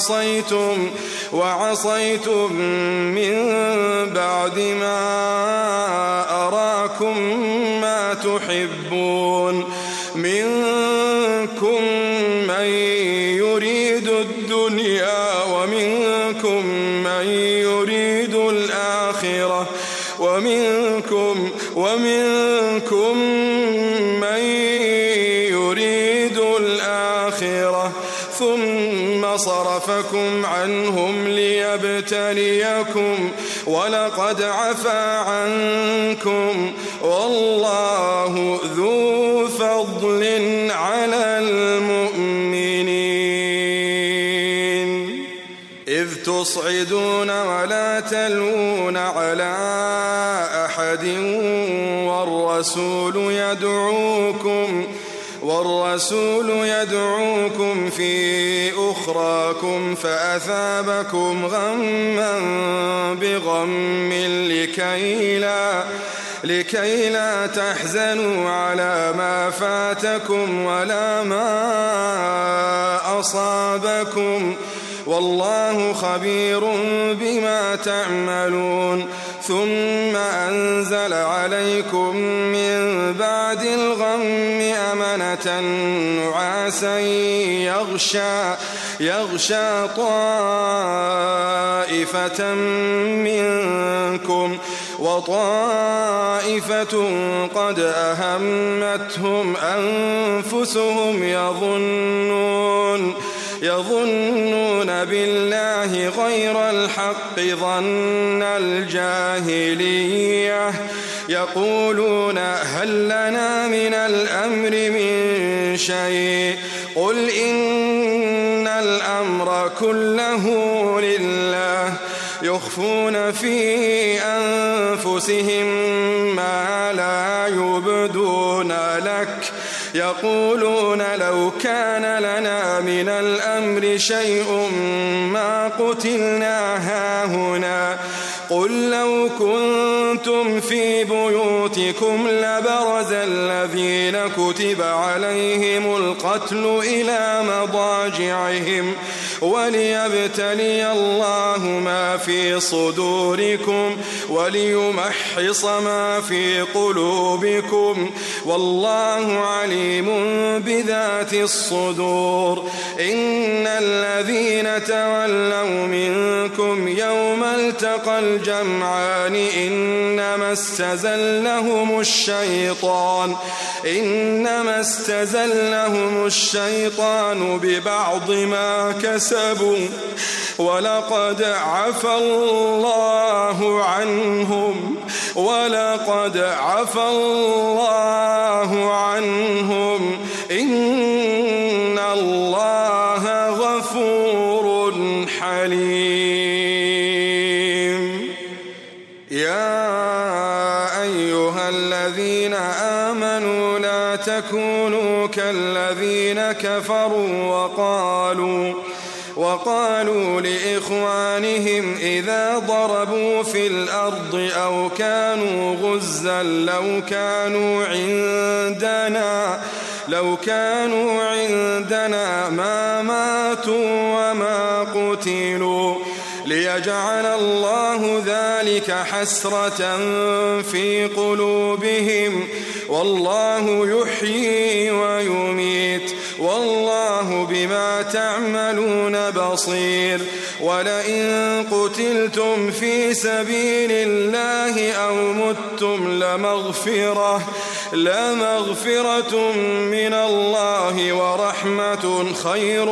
وعصيتم من بعد ما أراكم ما تحبون منكم من يريد الدنيا ومنكم من يريد الآخرة ومنكم من يريد الآخرة ثم صرفكم عنهم ليبتليكم ولقد عفا عنكم والله ذو فضل على المؤمنين. إذ تصعدون ولا تلوون على أحد والرسول يدعوكم في أخراكم فأثابكم غما بغم لكي لا تحزنوا على ما فاتكم ولا ما أصابكم والله خبير بما تعملون. ثم أنزل عليكم من بعد الغم أمنة نعاسا يغشى طائفة منكم وطائفة قد أهمتهم أنفسهم يظنون بالله غير الحق ظن الجاهلية يقولون هل لنا من الأمر من شيء قل إن الأمر كله لله يخفون في أنفسهم ما لا يبدون لك يقولون لو كان لنا من الأمر شيء ما قتلنا هاهنا قل لو كنتم في بيوتكم لبرز الذين كتب عليهم القتل إلى مضاجعهم وليبتلي الله ما في صدوركم وليمحص ما في قلوبكم والله عليم بذات الصدور. إن الذين تولوا منكم يوم التقى الجمعان إنما استزلهم الشيطان ببعض ما كسبوا ولقد عفا الله عنهم إن الله غفور حليم. يا كفروا وقالوا لإخوانهم إذا ضربوا في الأرض أو كانوا غزا لو كانوا عندنا ما ماتوا وما قتلوا ليجعل الله ذلك حسرة في قلوبهم والله يحيي ويميت والله بما تعملون بصير. ولئن قتلتم في سبيل الله أو متم لمغفرة من الله ورحمة خير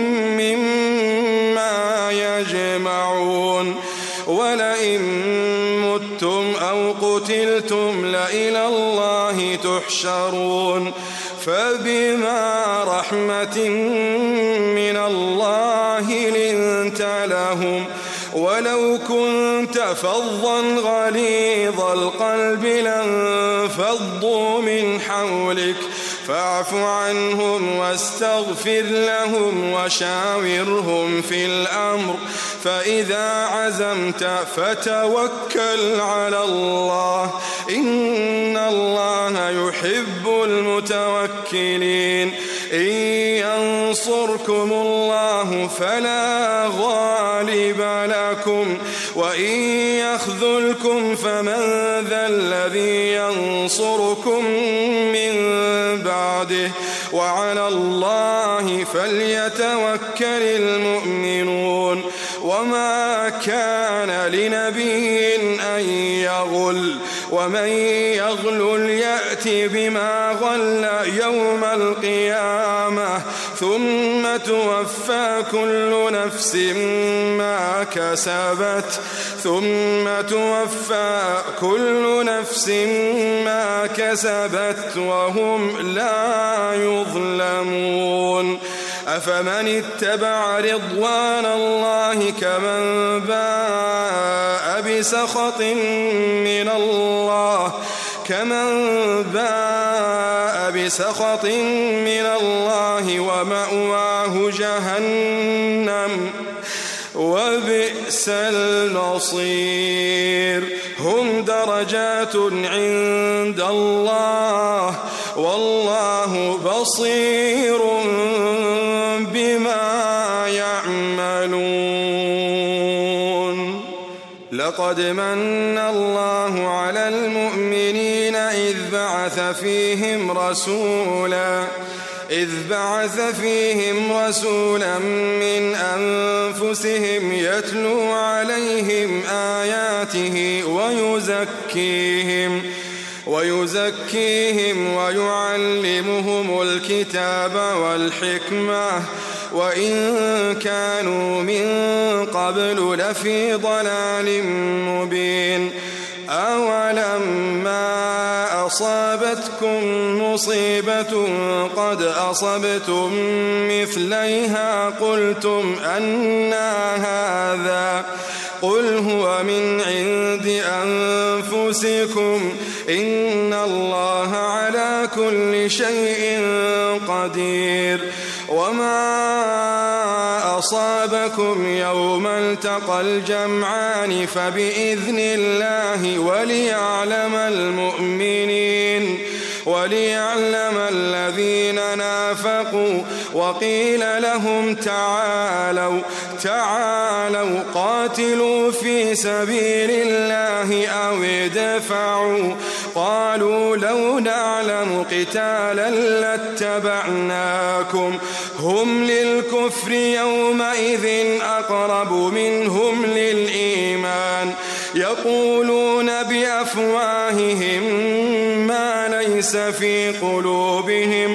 مما يجمعون. ولئن متم أو قتلتم لإلى الله تحشرون. فبما رحمة من الله لنت لهم ولو كنت فظا غليظ القلب لانفضوا من حولك فاعف عنهم واستغفر لهم وشاورهم في الأمر فإذا عزمت فتوكل على الله إن الله يحب المتوكلين. إن ينصركم الله فلا غالب لكم وإن يخذلكم فمن ذا الذي ينصركم من بعده وعلى الله فليتوكل المؤمنون. وما كان لنبي أن يغل ومن يغل يأت بما غل يوم القيامة ثم توفى كل نفس ما كسبت وهم لا يظلمون. أفمن اتبع رضوان الله كمن باء بسخط من الله ومأواه جهنم وبئس المصير. هم درجات عند الله والله بصير بما يعملون. لقد من الله على المؤمنين إذ بعث فيهم رسولا من أنفسهم يتلو عليهم آياته ويزكيهم ويعلمهم الكتاب والحكمة وإن كانوا من قبل لفي ضلال مبين. أولما أصابتكم مصيبة قد أصبتم مثليها قلتم أنى هذا قل هو من عند أنفسكم إن الله على كل شيء قدير. وما أصابكم يوم التقى الجمعان فبإذن الله وليعلم الذين نافقوا وقيل لهم تعالوا قاتلوا في سبيل الله أو ادفعوا قالوا لو نعلم قتالا لاتبعناكم هم للكفر يومئذ أقرب منهم للإيمان يقولون بأفواههم ما ليس في قلوبهم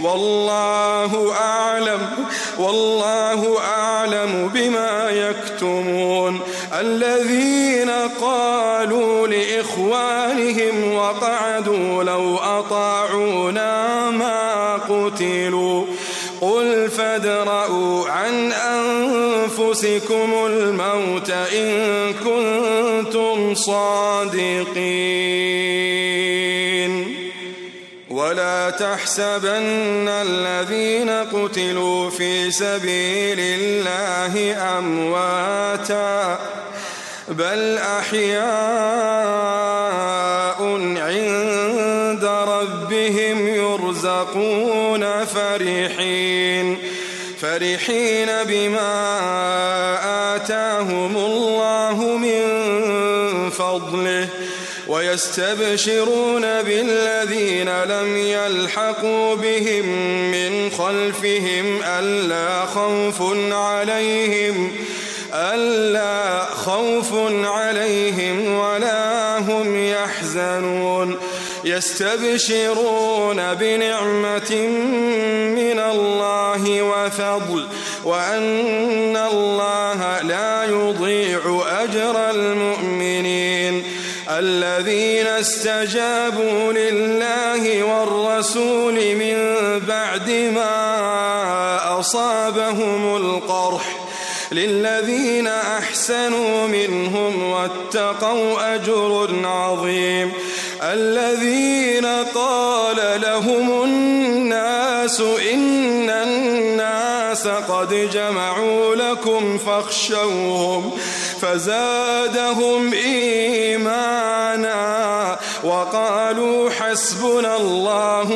والله أعلم بما يكتمون. الذين قالوا لإخوانهم وقعدوا لو أطاعونا ما قتلوا قل فادرءوا عن أنفسكم الموت إن كنتم صادقين. ولا تحسبن الذين قتلوا في سبيل الله أمواتا بل أحياء عند ربهم يرزقون فرحين بما آتاهم الله من فضله ويستبشرون بالذين لم يلحقوا بهم من خلفهم ألا خوف عليهم ولا هم يحزنون يستبشرون بنعمة من الله وفضل وأن الله لا يضيع أجر المؤمنين الذين استجابوا لله والرسول من بعد ما أصابهم القرح للذين أحسنوا منهم واتقوا أجر عظيم الذين قال لهم الناس إن الناس قد جمعوا لكم فاخشوهم فزادهم إيمانا وقالوا حسبنا الله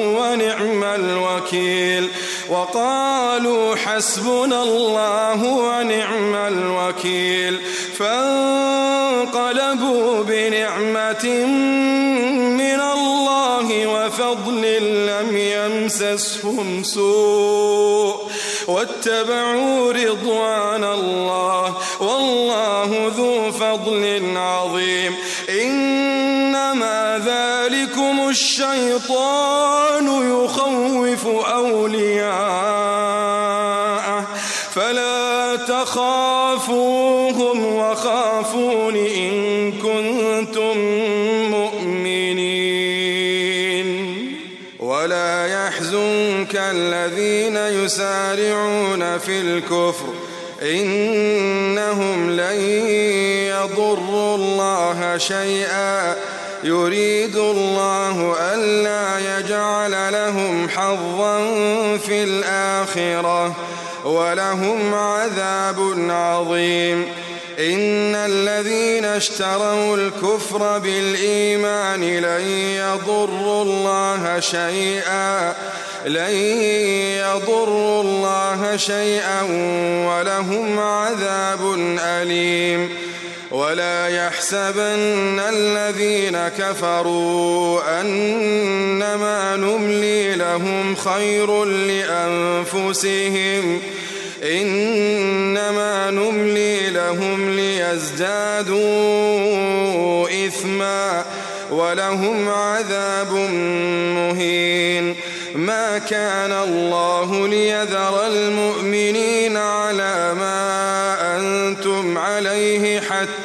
ونعم الوكيل فانقلبوا بنعمة من الله وفضل لم يمسسهم سوء واتبعوا رضوان الله والله ذو فضل عظيم إنما ذلكم الشيطان يخوف أولياءه فلا تخافوهم وخافون إن كنتم مؤمنين ولا يحزنك الذين يسارعون في الكفر إنهم لن يضروا الله شيئا يريد الله ألا يجعل لهم حظا في الآخرة ولهم عذاب عظيم إن الذين اشتروا الكفر بالإيمان لن يضروا الله شيئا ولهم عذاب أليم ولا يحسبن الذين كفروا أنما نملي لهم خير لأنفسهم إنما نملي لهم ليزدادوا إثما ولهم عذاب مهين ما كان الله ليذر المؤمنين على ما أنتم عليه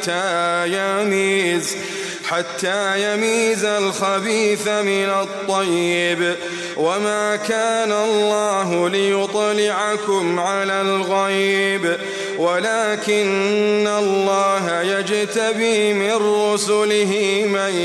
حتى يميز الخبيث من الطيب وما كان الله ليطلعكم على الغيب ولكن الله يجتبي من رسله من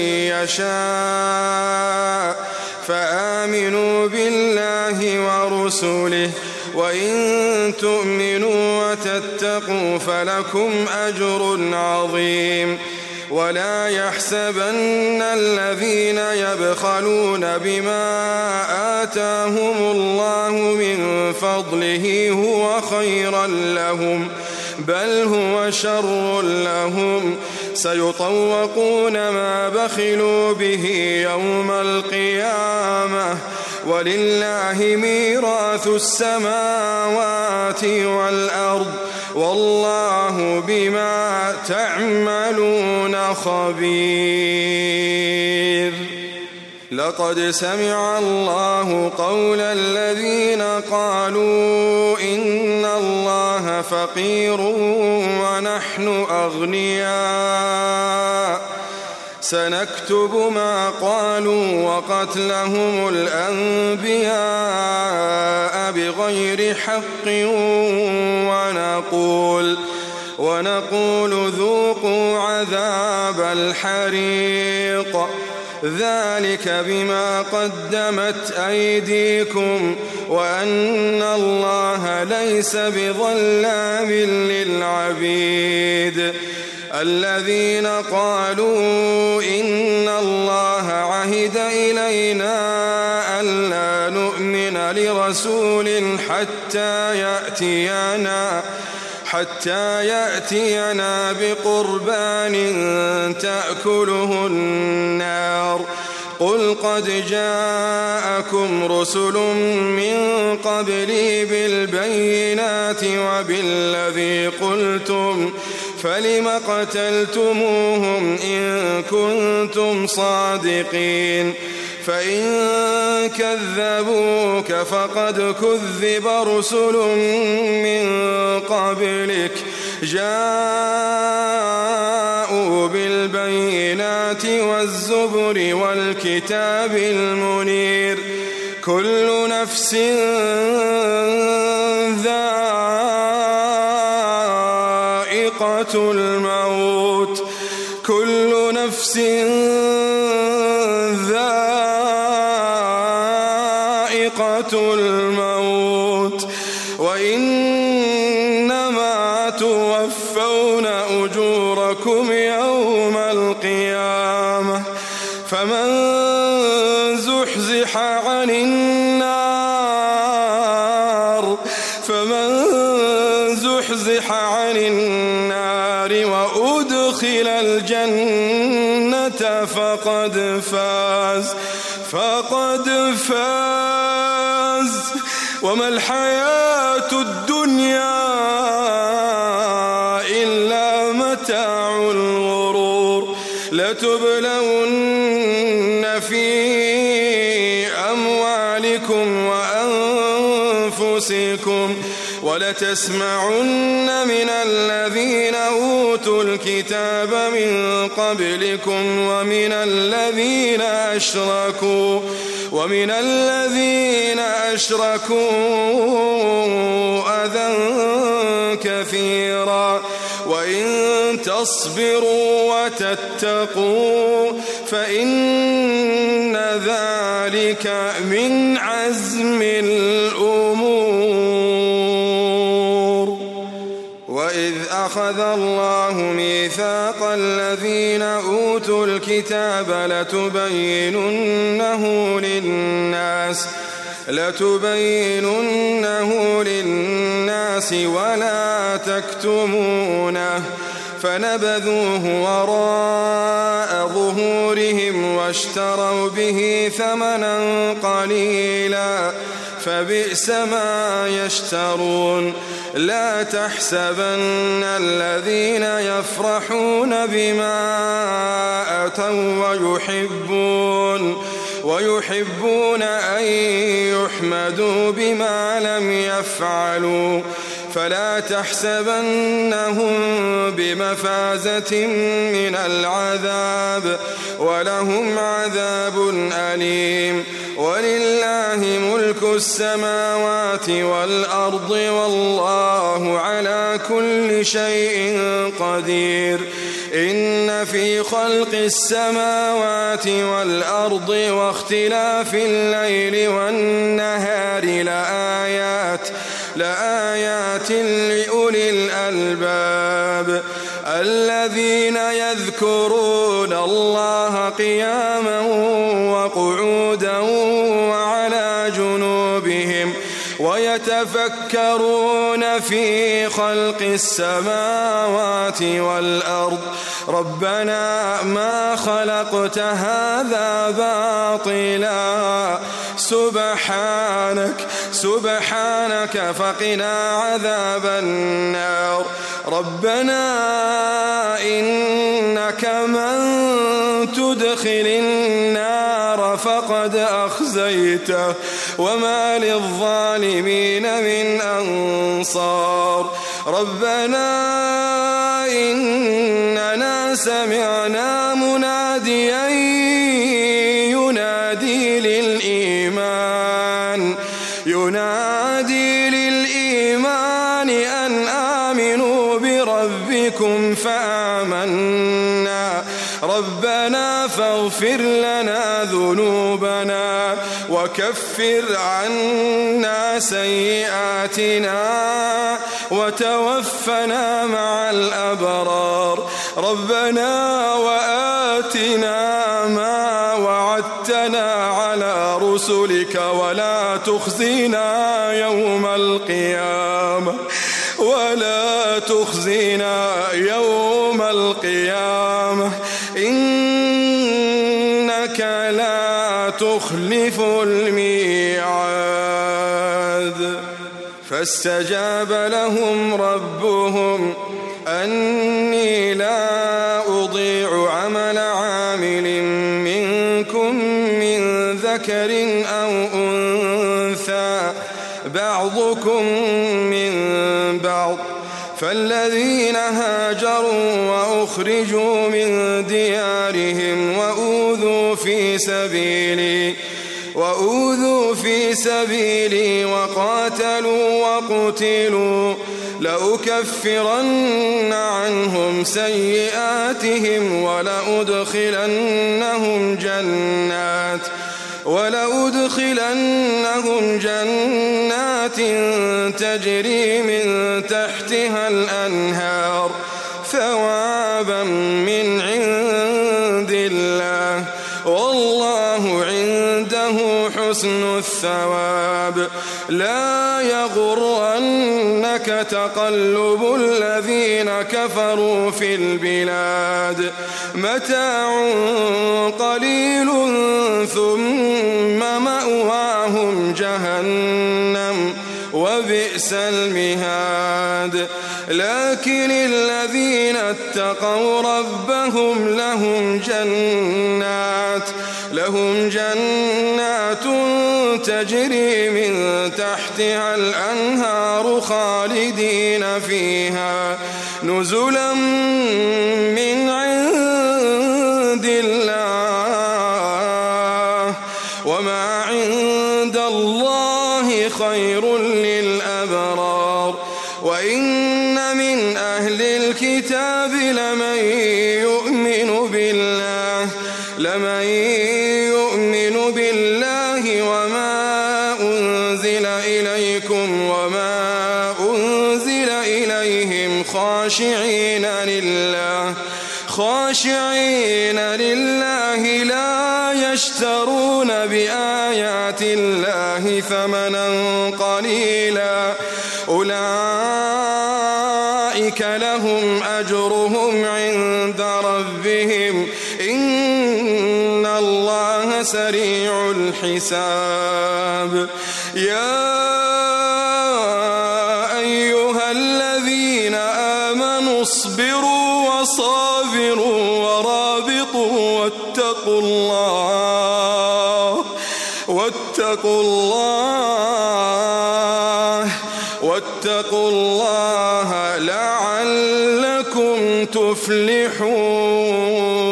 يشاء فآمنوا بالله ورسله وإن تؤمنوا وتتقوا فلكم أجر عظيم ولا يحسبن الذين يبخلون بما آتاهم الله من فضله هو خيرا لهم بل هو شر لهم سيطوقون ما بخلوا به يوم القيامة ولله ميراث السماوات والأرض والله بما تعملون خبير لقد سمع الله قول الذين قالوا إن الله فقير ونحن أغنياء سنكتب ما قالوا وقتلهم الأنبياء بغير حق ونقول ذوقوا عذاب الحريق ذلك بما قدمت أيديكم وأن الله ليس بظلام للعبيد. الذين قالوا إن الله عهد إلينا ألا نؤمن لرسول حتى يأتينا بقربان تأكله النار. قل قد جاءكم رسل من قبلي بالبينات وبالذي قلتم فلم قتلتموهم إن كنتم صادقين. فإن كذبوك فقد كذب رسل من قبلك جاءوا بالبينات والزبر والكتاب المنير. كل نفس ذائقة الموت وإنما توفون أجوركم يوم القيامة. فمن زحزح عن النار وأدخل الجنة فقد فاز. وما الحياة الدنيا إلا متاع الغرور. لتبلون في أموالكم وأنفسكم ولتسمعن من الذين أوتوا الكتاب من قبلكم ومن الذين أشركوا أذى كثيرا وإن تصبروا وتتقوا فإن ذلك من عزم الأمور. وإذ أخذ الله ميثاق الذين أوتوا الكتاب لتبيننه للناس ولا تكتمونه فنبذوه وراء ظهورهم واشتروا به ثمنا قليلا فبئس ما يشترون. لا تحسبن الذين يفرحون بما أتوا ويحبون أن يحمدوا بما لم يفعلوا فلا تحسبنهم بمفازة من العذاب ولهم عذاب أليم. ولله ملك السماوات والأرض والله على كل شيء قدير. إن في خلق السماوات والأرض واختلاف الليل والنهار لآيات لأولي الألباب الذين يذكرون الله قياما وقعودا وعلى جنوبهم ويتفكرون في خلق السماوات والأرض ربنا ما خلقت هذا باطلا سبحانك فقنا عذاب النار. ربنا إنك من تدخل النار فقد أخزيته وما للظالمين من أنصار. ربنا إننا سمعنا مناديا ينادي للإيمان أن آمنوا بربكم فآمنا ربنا فاغفر لنا ذنوبنا وكفر عنا سيئاتنا وتوفنا مع الأبرار ربنا وآتنا ما وعدتنا على رسلك ولا تخزنا يوم القيامة إنك لا تخلف الميعاد فاستجاب لهم ربهم أني لا أضيع عمل عامل منكم من ذكر أو أنثى بعضكم من بعض فالذين هاجروا وأخرجوا من ديارهم وأوذوا في سبيلي وقاتلوا وقتلوا لأكفرن عنهم سيئاتهم ولأدخلنهم جنات تجري من تحتها الأنهار ثوابا من عند الله والله عنده حسن الثواب لا يغرنك تقلب الذين كفروا في البلاد متاع قليل ثم مأواهم جهنم وبئس المهاد لكن الذين اتقوا ربهم لهم جنات تجري من تحتها الأنهار خالدين فيها نزلا من عند الله وما عند الله خير للأبرار وإن من أهل الكتاب لمن يؤمن بالله وما أنزل إليكم وما أنزل إليهم خاشعين لله لا يشترون بآيات الله ثمنا قليلا أولئك لهم أجرهم عند ربهم إن الله سريع الحساب يا أيها الذين آمنوا اصبروا وصابروا ورابطوا واتقوا الله لعلكم تفلحون.